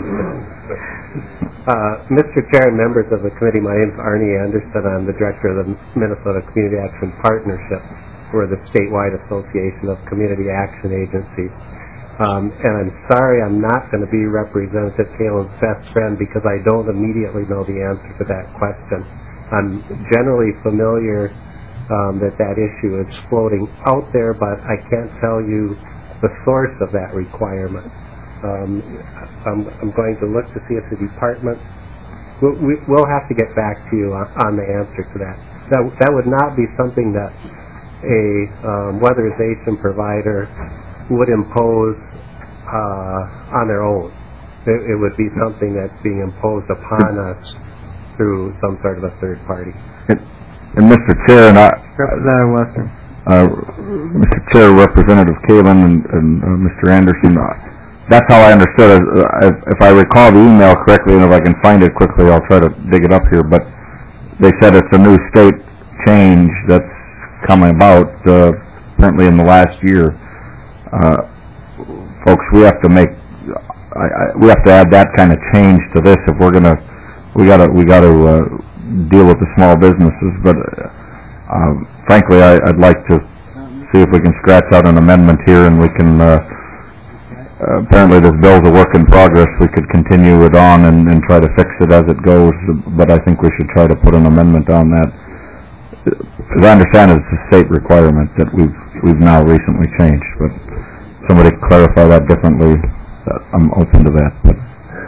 Uh, Mister Chair and members of the committee, my name is Arnie Anderson. I'm the director of the Minnesota Community Action Partnership. We're the statewide association of community action agencies. Um, and I'm sorry I'm not going to be Representative Kalin's best friend, because I don't immediately know the answer to that question. I'm generally familiar um, that that issue is floating out there, but I can't tell you the source of that requirement. Um, I'm, I'm going to look to see if the department, we'll, we, we'll have to get back to you on, on the answer to that. That, that would not be something that a um, weatherization provider would impose uh, on their own. It, it would be something that's being imposed upon us through some sort of a third party. And, and Mister Chair, and I, Representative Western. Uh, Mister Chair, Representative Kalin, and, and uh, Mister Anderson, uh, that's how I understood it. Uh, if, if I recall the email correctly, and if I can find it quickly, I'll try to dig it up here, but they said it's a new state change that's coming about, uh, apparently in the last year. Uh, folks, we have to make, I, I, we have to add that kind of change to this if we're gonna, we gotta, we gotta uh, deal with the small businesses. But uh, frankly, I, I'd like to see if we can scratch out an amendment here, and we can. Uh, uh, apparently, this bill's a work in progress. We could continue it on and, and try to fix it as it goes. But I think we should try to put an amendment on that. As I understand it, it's a state requirement that we've we've now recently changed. But somebody clarify that differently, uh, I'm open to that. But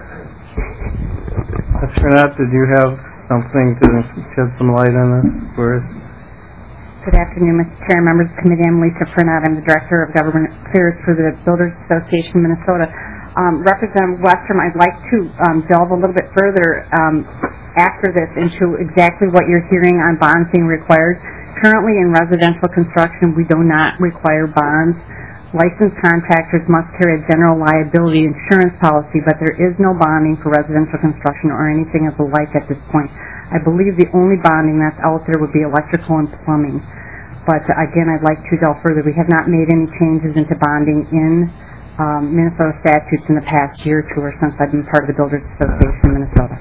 Mister Burnett, did you have something to shed some light on this for us? Good afternoon, Mister Chair, members of the committee. I'm Lisa Burnett. I'm the Director of Government Affairs for the Builders Association of Minnesota. Um, Representative Westrom, I'd like to um, delve a little bit further um, after this into exactly what you're hearing on bonds being required. Currently in residential construction, we do not require bonds. Licensed contractors must carry a general liability insurance policy, but there is no bonding for residential construction or anything of the like at this point. I believe the only bonding that's out there would be electrical and plumbing. But uh, again, I'd like to delve further. We have not made any changes into bonding in um, Minnesota statutes in the past year or two, or since I've been part of the Builders Association of Minnesota.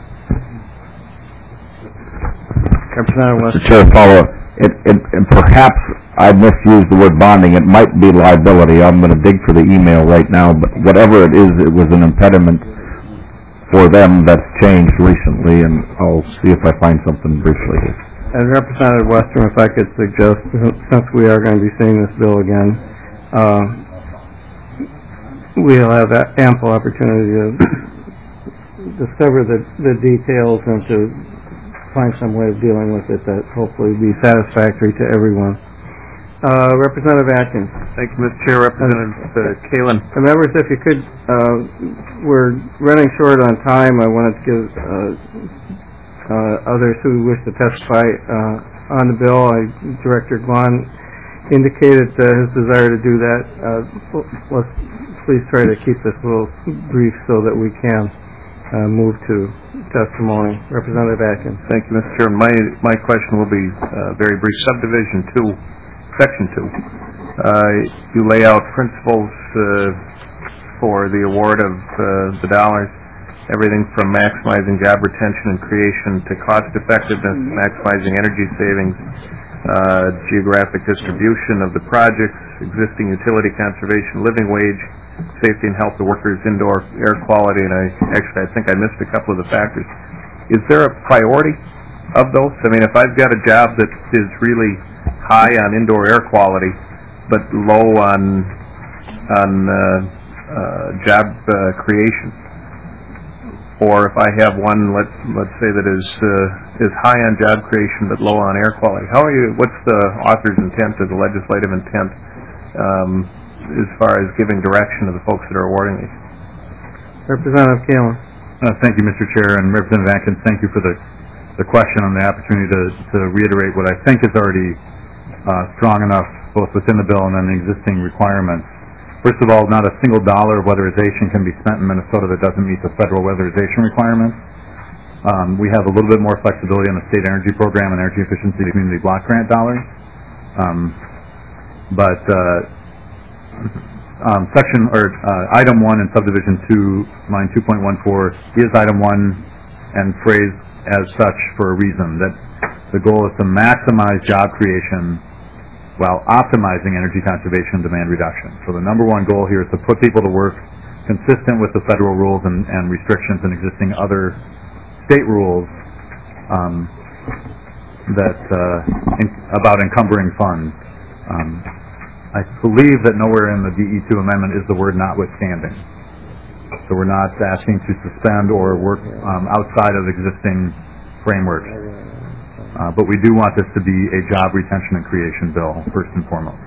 Representative West. Mister Chair, follow up. It, it, and perhaps I misused the word bonding. It might be liability. I'm going to dig for the email right now, but whatever it is, it was an impediment for them that's changed recently, and I'll see if I find something briefly here. And Representative Westrom, if I could suggest, since we are going to be seeing this bill again, uh, we'll have ample opportunity to discover the, the details and to find some way of dealing with it that hopefully will be satisfactory to everyone. Uh, Representative Atkins. Thank you, Mister Chair. Representative uh, Kalin. Uh, members, if you could, uh, we're running short on time. I wanted to give uh, uh, others who wish to testify uh, on the bill. I, Director Glahn indicated uh, his desire to do that. Uh, let's please try to keep this a little brief so that we can uh, move to testimony. Representative Atkins. Thank you, Mister Chairman. My, my question will be uh, very brief. Subdivision two. Section two. Uh, you lay out principles uh, for the award of uh, the dollars, everything from maximizing job retention and creation to cost effectiveness, maximizing energy savings, uh, geographic distribution of the projects, existing utility conservation, living wage, safety and health of workers, indoor air quality, and I actually I think I missed a couple of the factors. Is there a priority of those? I mean, if I've got a job that is really high on indoor air quality, but low on on uh, uh, job uh, creation, or if I have one, let's let's say that is uh, is high on job creation but low on air quality, how are you? What's the author's intent or the legislative intent um, as far as giving direction to the folks that are awarding these? Representative Kalin. Uh, thank you, Mister Chair, and Representative Atkins, thank you for the the question and the opportunity to, to reiterate what I think is already uh, strong enough both within the bill and then the existing requirements. First of all, not a single dollar of weatherization can be spent in Minnesota that doesn't meet the federal weatherization requirements. Um, we have a little bit more flexibility on the state energy program and energy efficiency community block grant dollars. Um, but uh, um, section or uh, item one in subdivision two, line two point one four is item one and phrased as such for a reason, that the goal is to maximize job creation while optimizing energy conservation and demand reduction. So the number one goal here is to put people to work consistent with the federal rules and, and restrictions and existing other state rules um, that uh, in, about encumbering funds. Um, I believe that nowhere in the D E two amendment is the word notwithstanding. So we're not asking to suspend or work um, outside of existing frameworks. Uh, but we do want this to be a job retention and creation bill, first and foremost.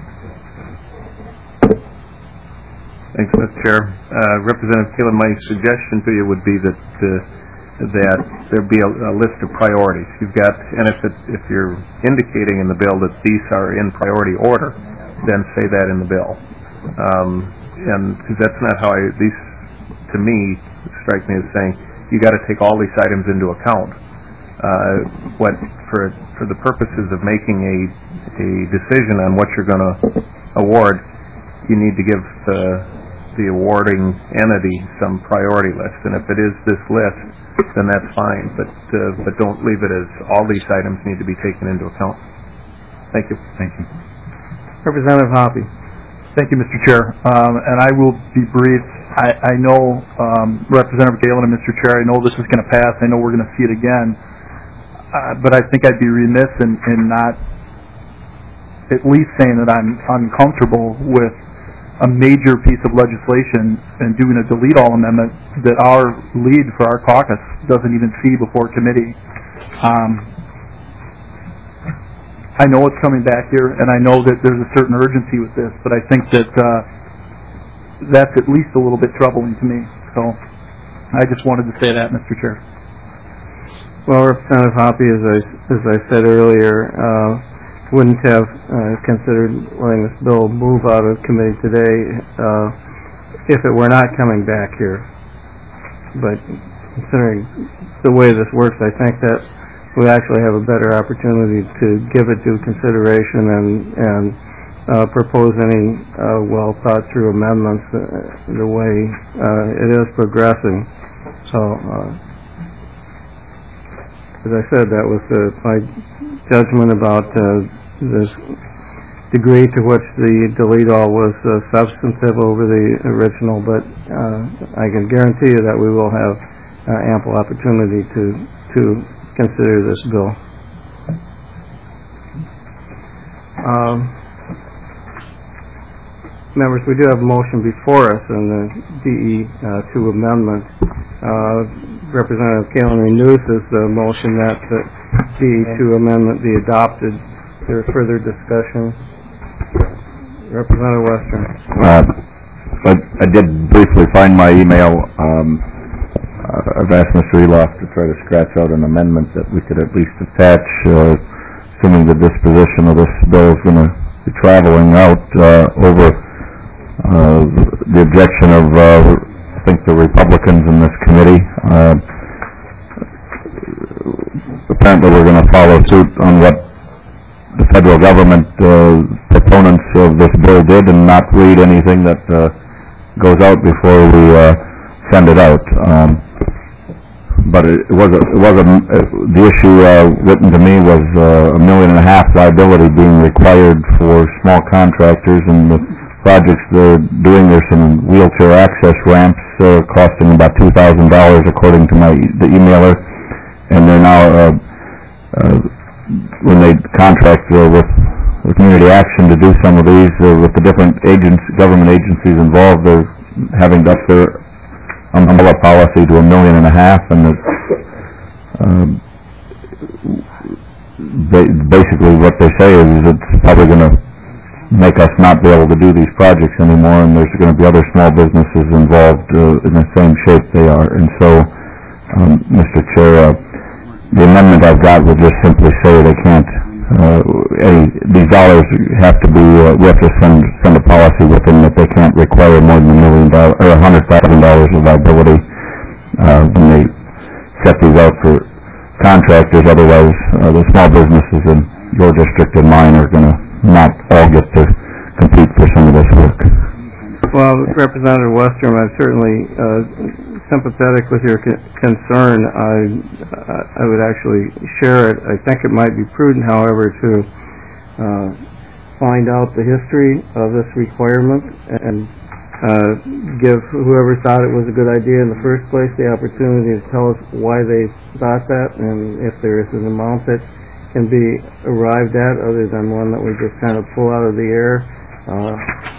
Thanks, Mister Chair. Uh, Representative Kalin, my suggestion to you would be that uh, that there be a, a list of priorities. You've got, and if it, if you're indicating in the bill that these are in priority order, then say that in the bill. Um, and because that's not how I, these, to me, strike me as saying you got to take all these items into account. Uh, what for for the purposes of making a a decision on what you're going to award, you need to give the the awarding entity some priority list. And if it is this list, then that's fine. But uh, but don't leave it as all these items need to be taken into account. Thank you. Thank you. Representative Hoppe. Thank you, Mister Chair. Um, and I will be brief. I, I know um, Representative Galen and Mister Chair, I know this is going to pass. I know we're going to see it again. Uh, but I think I'd be remiss in, in not at least saying that I'm uncomfortable with a major piece of legislation and doing a delete-all amendment that our lead for our caucus doesn't even see before committee. Um, I know it's coming back here, and I know that there's a certain urgency with this, but I think that uh, that's at least a little bit troubling to me. So I just wanted to say that, Mister Chair. Well, Representative Hoppe, as I, as I said earlier, uh, wouldn't have uh, considered letting this bill move out of committee today uh, if it were not coming back here. But considering the way this works, I think that we actually have a better opportunity to give it due consideration and, and uh, propose any uh, well-thought-through amendments uh, the way uh, it is progressing. So, uh, as I said, that was uh, my judgment about uh, this degree to which the delete-all was uh, substantive over the original, but uh, I can guarantee you that we will have uh, ample opportunity to to consider this bill. Um, members, we do have a motion before us in the D E two amendment. Uh, Representative Kalen renews this uh, motion that the D E two amendment be adopted. Is there further discussion? Representative Western. Uh, I, I did briefly find my email. Um, I've asked Mister Eloff to try to scratch out an amendment that we could at least attach, uh, assuming the disposition of this bill is going to be traveling out uh, over uh, the objection of, uh, I think, the Republicans in this committee. Uh, apparently we're going to follow suit on what the federal government uh, proponents of this bill did and not read anything that uh, goes out before we uh, send it out. Um, but it was a, it was a, the issue uh, written to me was uh, a million and a half liability being required for small contractors, and the projects they're doing, there's some wheelchair access ramps uh, costing about two thousand dollars according to my the emailer, and they're now uh, uh, when they contract uh, with the Community Action to do some of these uh, with the different agents, government agencies involved, they're having up their umbrella policy to a million and a half, and the, uh, ba- basically what they say is it's probably going to make us not be able to do these projects anymore, and there's going to be other small businesses involved uh, in the same shape they are. And so, um, Mister Chair, uh, the amendment I've got will just simply say they can't, uh, any, these dollars have to be, uh, we have to send, send a policy with them that they can't require more than a million dollars, or a hundred thousand dollars of liability, uh, when they set these out for contractors. Otherwise, uh, the small businesses in your district and mine are going to not all get to compete for some of this work. Well, Representative Westrom, I'm certainly uh, sympathetic with your c- concern. I I would actually share it. I think it might be prudent, however, to uh, find out the history of this requirement and uh, give whoever thought it was a good idea in the first place the opportunity to tell us why they thought that, and if there is an amount that can be arrived at other than one that we just kind of pull out of the air. Uh,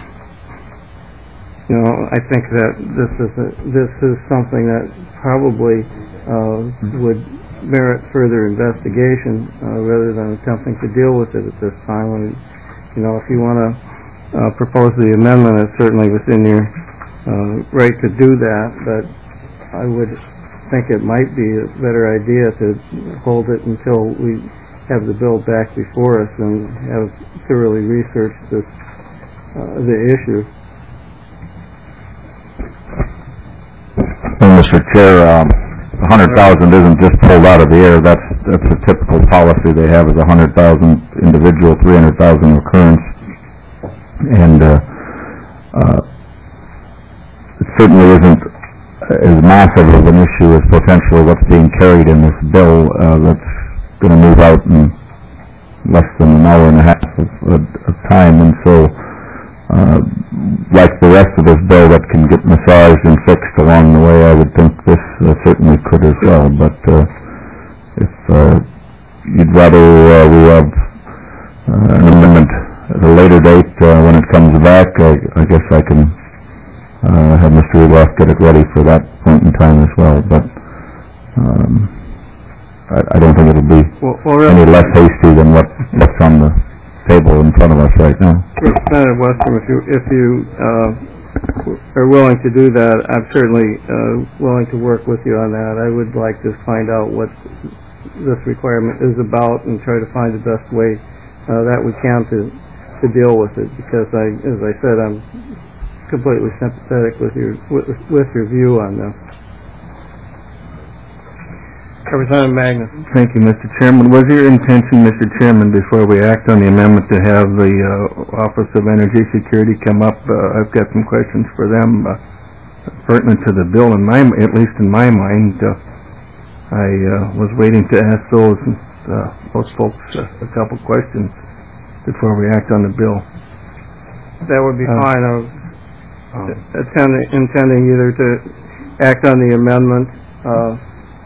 you know, I think that this is a, this is something that probably uh, would merit further investigation uh, rather than attempting to deal with it at this time. And, you know, if you want to uh, propose the amendment, it's certainly within your uh, right to do that, but I would think it might be a better idea to hold it until we have the bill back before us and have thoroughly researched this, uh, the issue. Well, Mister Chair, um, one hundred thousand isn't just pulled out of the air. That's that's a typical policy they have, is one hundred thousand individual, three hundred thousand occurrence, and uh, uh, it certainly isn't as massive of an issue as potentially what's being carried in this bill uh, that's going to move out in less than an hour and a half of, of, of time, and so uh, like the rest of this bill that can get massaged and fixed along the way, I would think this uh, certainly could as well. But uh, if uh, you'd rather uh, we have uh, an amendment at a later date, uh, when it comes back, I, I guess I can uh, have Mister Eloff get it ready for that point in time as well. But um, I, I don't think it'll be Well, well, really, any less hasty than what, what's on the table in front of us right now. Representative Westrom, if you if you uh, are willing to do that, I'm certainly uh, willing to work with you on that. I would like to find out what this requirement is about and try to find the best way uh, that we can to to deal with it. Because I, as I said, I'm completely sympathetic with your with, with your view on this. Representative Magnus. Thank you, Mister Chairman. Was your intention, Mister Chairman, before we act on the amendment, to have the uh, Office of Energy Security come up? Uh, I've got some questions for them uh, pertinent to the bill. In my, at least in my mind, uh, I uh, was waiting to ask those uh, those folks uh, a couple questions before we act on the bill. That would be Uh, fine. I was attending, intending either to act on the amendment uh,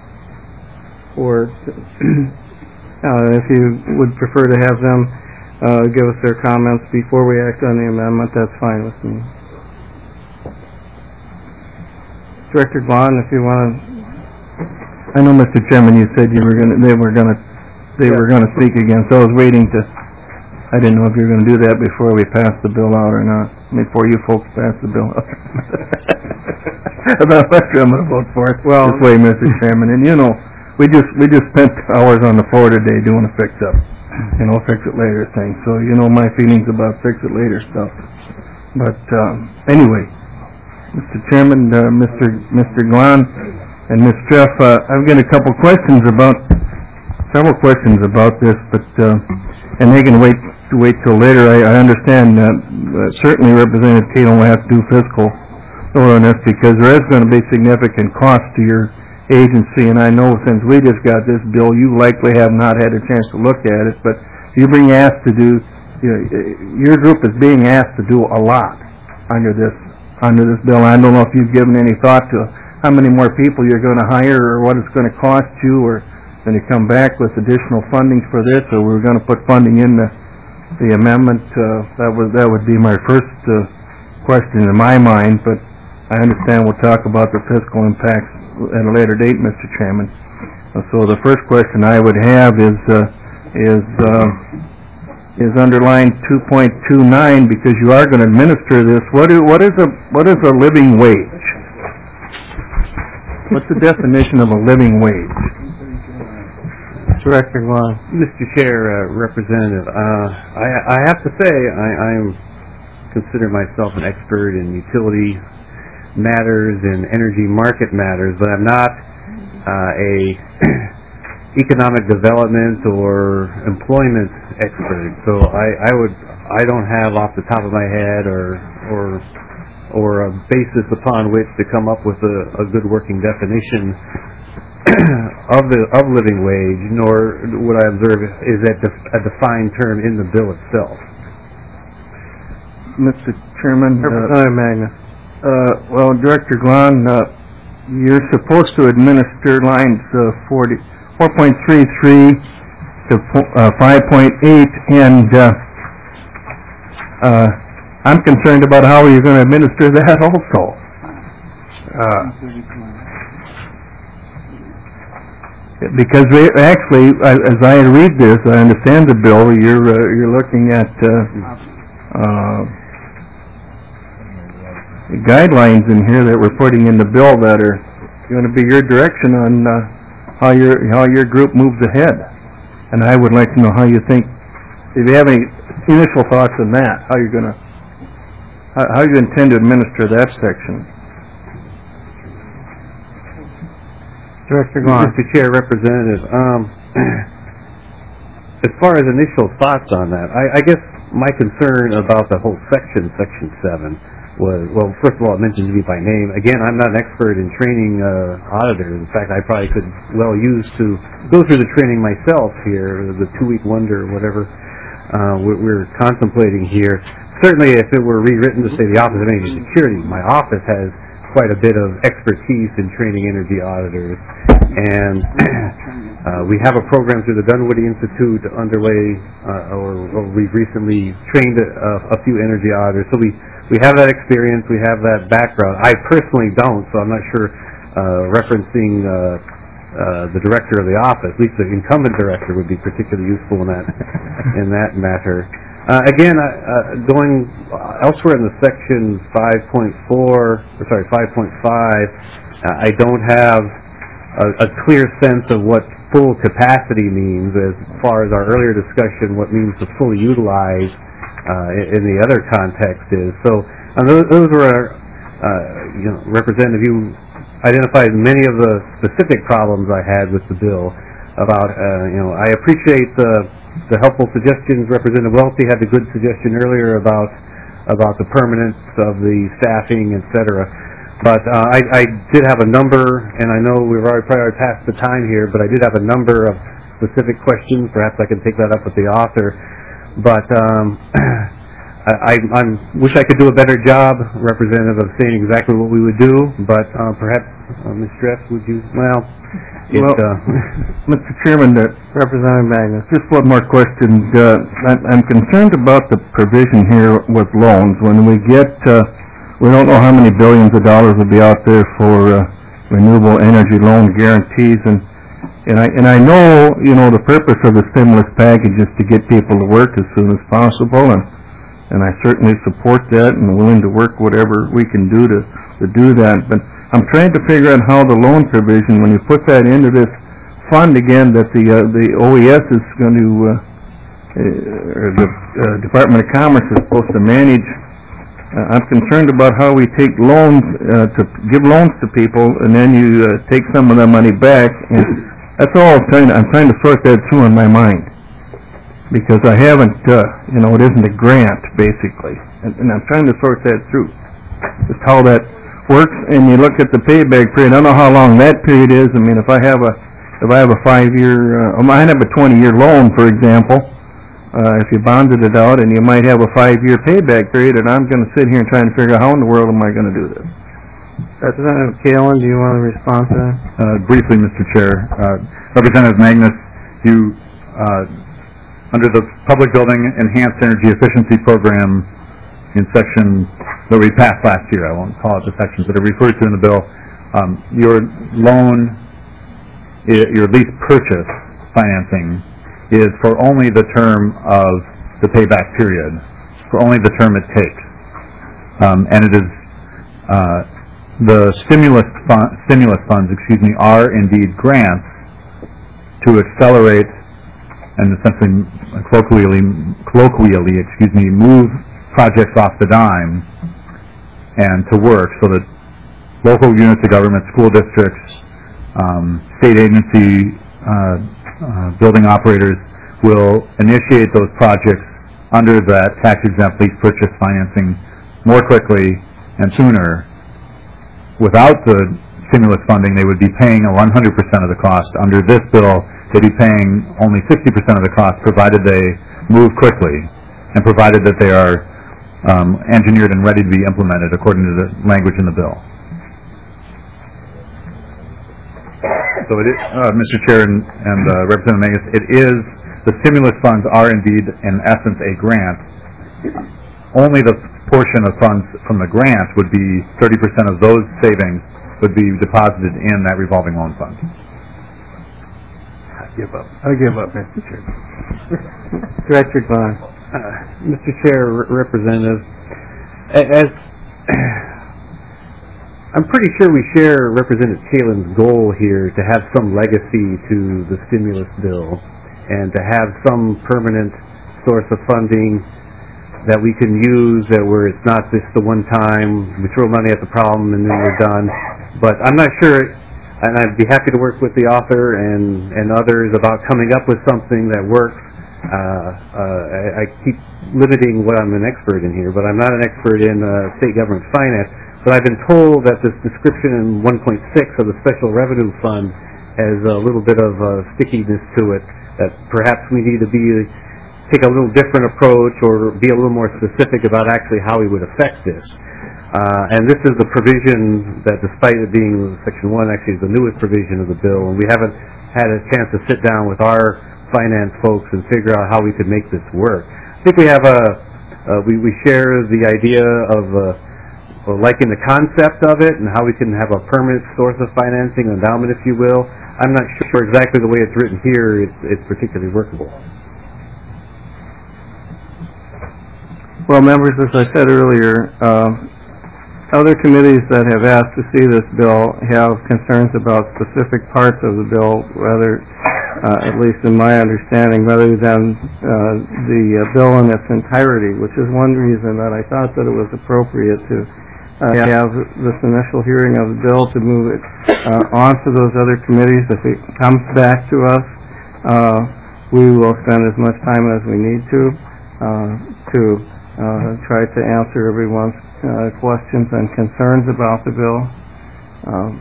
or uh, if you would prefer to have them uh, give us their comments before we act on the amendment, that's fine with me. Director Glahn, if you want to. I know, Mister Chairman, you said you were going to, they were going to, they were going to speak again, so I was waiting to, I didn't know if you were going to do that before we passed the bill out or not, before you folks passed the bill out. About that, I'm going to vote for it Well, this way, Mister Chairman, and you know, we just, we just spent hours on the floor today doing a fix-up, you know, fix-it-later thing, so you know my feelings about fix-it-later stuff. But, um, anyway, Mister Chairman, uh, Mister Mister Glahn, and Miz Jeff, uh, I've got a couple questions about, several questions about this, but, uh, and they can wait to wait till later. I, I understand that uh, certainly Representative Kalin will have to do fiscal on this because there is going to be significant cost to your agency, and I know since we just got this bill, you likely have not had a chance to look at it, but you're being asked to do, you know, your group is being asked to do a lot under this, under this bill. I don't know if you've given any thought to how many more people you're going to hire or what it's going to cost you, or going to come back with additional funding for this, or we're going to put funding in the the amendment. Uh, that would that would be my first uh, question in my mind, but I understand we'll talk about the fiscal impacts at a later date, Mister Chairman. Uh, so the first question I would have is uh, is uh, is under line two point two nine, because you are going to administer this. What is what is a what is a living wage? What's the definition of a living wage? Director Glahn. Mister Chair, uh, Representative, uh, I, I have to say I, I consider myself an expert in utility matters and energy market matters, but I'm not uh, a economic development or employment expert. So I, I would I don't have off the top of my head or or or a basis upon which to come up with a, a good working definition of the of living wage, nor would I observe is that def, a defined term in the bill itself. Mister Chairman, Representative uh, Magnus. Uh, well, Director Glahn, uh, you're supposed to administer lines uh, forty, four point three three to uh, five point eight, and uh, uh, I'm concerned about how you're going to administer that also. Uh, because we, actually, as I read this, I understand the bill. You're uh, you're looking at uh, uh, guidelines in here that we're putting in the bill that are going to be your direction on uh, how your how your group moves ahead. And I would like to know how you think, if you have any initial thoughts on that, how you're going to how, how you intend to administer that section. Director Glahn. Mister Chair, Representative, um, as far as initial thoughts on that, I, I guess my concern about the whole section, Section seven, was, well, first of all, it mentions me by name. Again, I'm not an expert in training uh, auditors. In fact, I probably could well use to go through the training myself here, the two-week wonder or whatever uh, we're, we're contemplating here. Certainly, if it were rewritten to say the Office of Energy Security, my office has quite a bit of expertise in training energy auditors. and uh, we have a program through the Dunwoody Institute underway, uh, or, or we've recently trained a, a few energy auditors. So we, we have that experience, we have that background. I personally don't, so I'm not sure uh, referencing uh, uh, the director of the office, at least the incumbent director would be particularly useful in that, in that matter. Uh, again, uh, uh, going elsewhere in the section five point four, or sorry, five point five, uh, I don't have a, a clear sense of what full capacity means as far as our earlier discussion, what means to fully utilize uh, in, in the other context is. So uh, those, those were, uh, you know, Representative, you identified many of the specific problems I had with the bill about, uh, you know, I appreciate the the helpful suggestions. Representative Welty had the good suggestion earlier about about the permanence of the staffing, et cetera. But uh, I, I did have a number, and I know we've already probably passed the time here, but I did have a number of specific questions. Perhaps I can take that up with the author. But um, I, I I'm, wish I could do a better job, Representative, of saying exactly what we would do. But uh, perhaps, uh, Miz Streff, would you? Well, it, well, uh, Mister Chairman, uh, Representative Magnus, just one more question. Uh, I'm, I'm concerned about the provision here with loans. When we get, uh, we don't know how many billions of dollars will be out there for uh, renewable energy loan guarantees, and and I and I know, you know, the purpose of the stimulus package is to get people to work as soon as possible, and and I certainly support that and willing to work whatever we can do to to do that. But I'm trying to figure out how the loan provision, when you put that into this fund again, that the uh, the O E S is going to, uh, uh, or the uh, Department of Commerce is supposed to manage. Uh, I'm concerned about how we take loans, uh, to give loans to people, and then you uh, take some of that money back. And that's all I'm trying to, I'm trying to sort that through in my mind. Because I haven't, uh, you know, it isn't a grant, basically. And, and I'm trying to sort that through. Just how that works, and you look at the payback period. I don't know how long that period is. I mean, if I have a if I have a five-year, uh, I might have a twenty-year loan, for example. Uh, if you bonded it out, and you might have a five-year payback period, and I'm going to sit here and try to figure out how in the world am I going to do this? Representative Kalin, do you want to respond to that? Uh, briefly, Mister Chair, uh, Representative Magnus, you uh, under the Public Building Enhanced Energy Efficiency Program in section that we passed last year, I won't call it the sections that are referred to in the bill, um, your loan, your lease purchase financing is for only the term of the payback period, for only the term it takes. Um, and it is, uh, the stimulus, fun, stimulus funds, excuse me, are indeed grants to accelerate and essentially colloquially, colloquially, excuse me, move projects off the dime and to work so that local units of government, school districts, um, state agency, uh, uh, building operators will initiate those projects under that tax-exempt lease purchase financing more quickly and sooner. Without the stimulus funding, they would be paying one hundred percent of the cost. Under this bill, they'd be paying only fifty percent of the cost, provided they move quickly and provided that they are Um, engineered and ready to be implemented according to the language in the bill. So it is, uh, Mister Chair and, and uh, Representative Magnus, it is, the stimulus funds are indeed in essence a grant. Only the portion of funds from the grant would be, thirty percent of those savings would be deposited in that revolving loan fund. I give up. I give up, Mister Chair. Director Glenn. Uh, Mister Chair, R- Representative, as I'm pretty sure we share Representative Kalin's goal here to have some legacy to the stimulus bill and to have some permanent source of funding that we can use, that where it's not just the one time we throw money at the problem and then we're done. But I'm not sure, and I'd be happy to work with the author and, and others about coming up with something that works. Uh, uh, I, I keep limiting what I'm an expert in here, but I'm not an expert in uh, state government finance. But I've been told that this description in one point six of the Special Revenue Fund has a little bit of uh, stickiness to it, that perhaps we need to be take a little different approach or be a little more specific about actually how we would affect this. Uh, and this is the provision that, despite it being Section one, actually is the newest provision of the bill, and we haven't had a chance to sit down with our finance folks and figure out how we could make this work. I think we have a, uh, we, we share the idea of uh, liking the concept of it and how we can have a permanent source of financing, an endowment, if you will. I'm not sure exactly the way it's written here it's, it's particularly workable. Well, members, as I said earlier, uh, other committees that have asked to see this bill have concerns about specific parts of the bill, rather, uh, at least in my understanding, rather than uh, the uh, bill in its entirety, which is one reason that I thought that it was appropriate to uh, have this initial hearing of the bill, to move it uh, on to those other committees. If it comes back to us, uh, we will spend as much time as we need to uh, to uh, try to answer everyone's Uh, questions and concerns about the bill. Um,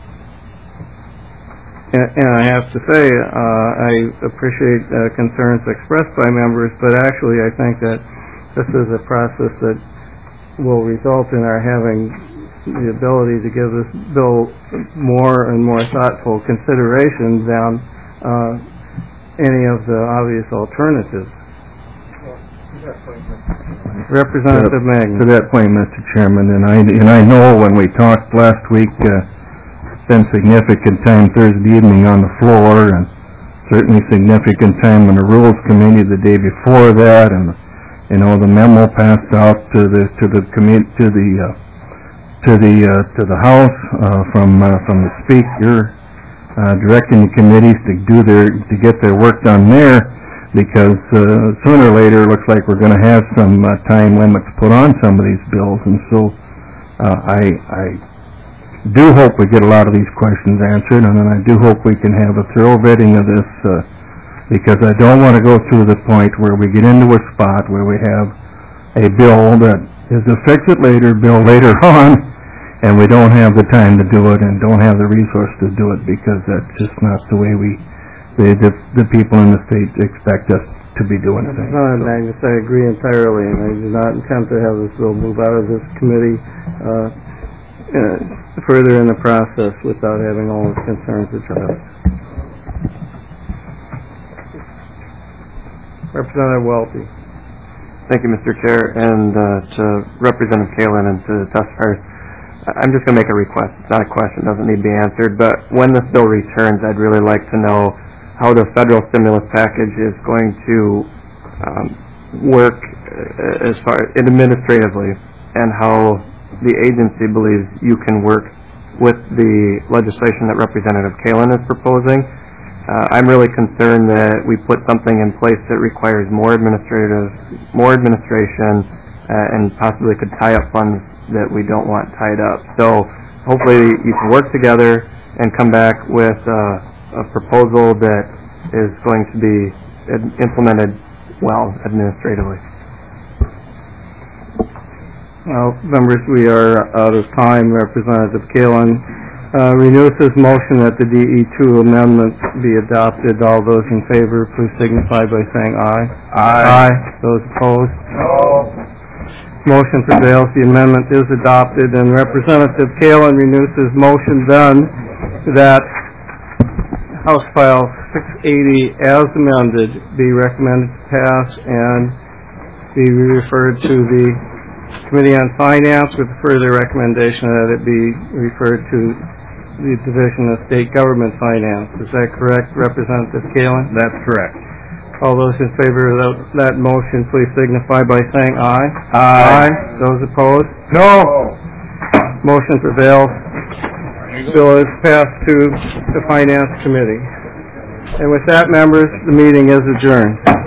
and, and I have to say, uh, I appreciate uh, concerns expressed by members, but actually I think that this is a process that will result in our having the ability to give this bill more and more thoughtful consideration than uh, any of the obvious alternatives. Representative To- Magnin. To that point, Mister Chairman, and I, and I know when we talked last week, uh, spent significant time Thursday evening on the floor, and certainly significant time in the Rules Committee the day before that, and, you know, the memo passed out to the, to the committee, to the, uh, to the, uh, to the House, uh, from, uh, from the Speaker, uh, directing the committees to do their, to get their work done there, because uh, sooner or later it looks like we're going to have some uh, time limits put on some of these bills, and so uh, I, I do hope we get a lot of these questions answered, and then I do hope we can have a thorough vetting of this, uh, because I don't want to go through the point where we get into a spot where we have a bill that is a fix-it-later bill later on, and we don't have the time to do it and don't have the resource to do it, because that's just not the way we The, the, the people in the state expect us to be doing things. Representative Magnus, I agree entirely, and I do not intend to have this bill move out of this committee uh, uh, further in the process without having all its concerns addressed. Representative Welty. Thank you, Mister Chair, and uh, to Representative Kalin and to the testifiers. I'm just going to make a request. It's not a question, it doesn't need to be answered, but when this bill returns, I'd really like to know how the federal stimulus package is going to um, work uh, as far administratively, and how the agency believes you can work with the legislation that Representative Kalin is proposing. Uh, I'm really concerned that we put something in place that requires more administrative, more administration, uh, and possibly could tie up funds that we don't want tied up. So hopefully you can work together and come back with uh, a proposal that is going to be ad- implemented well administratively. Well, members, we are out of time. Representative Kalin uh, renews his motion that the D E two amendment be adopted. All those in favor, please signify by saying aye. Aye. Aye. Those opposed? No. Motion prevails. The amendment is adopted, and Representative Kalin renews his motion then that House File six eighty as amended be recommended to pass and be referred to the Committee on Finance with further recommendation that it be referred to the Division of State Government Finance. Is that correct, Representative Kalin? That's correct. All those in favor of that, that motion, please signify by saying aye. Aye. Those opposed? No. Motion prevails. Bill is passed to the Finance Committee. And with that, members, the meeting is adjourned.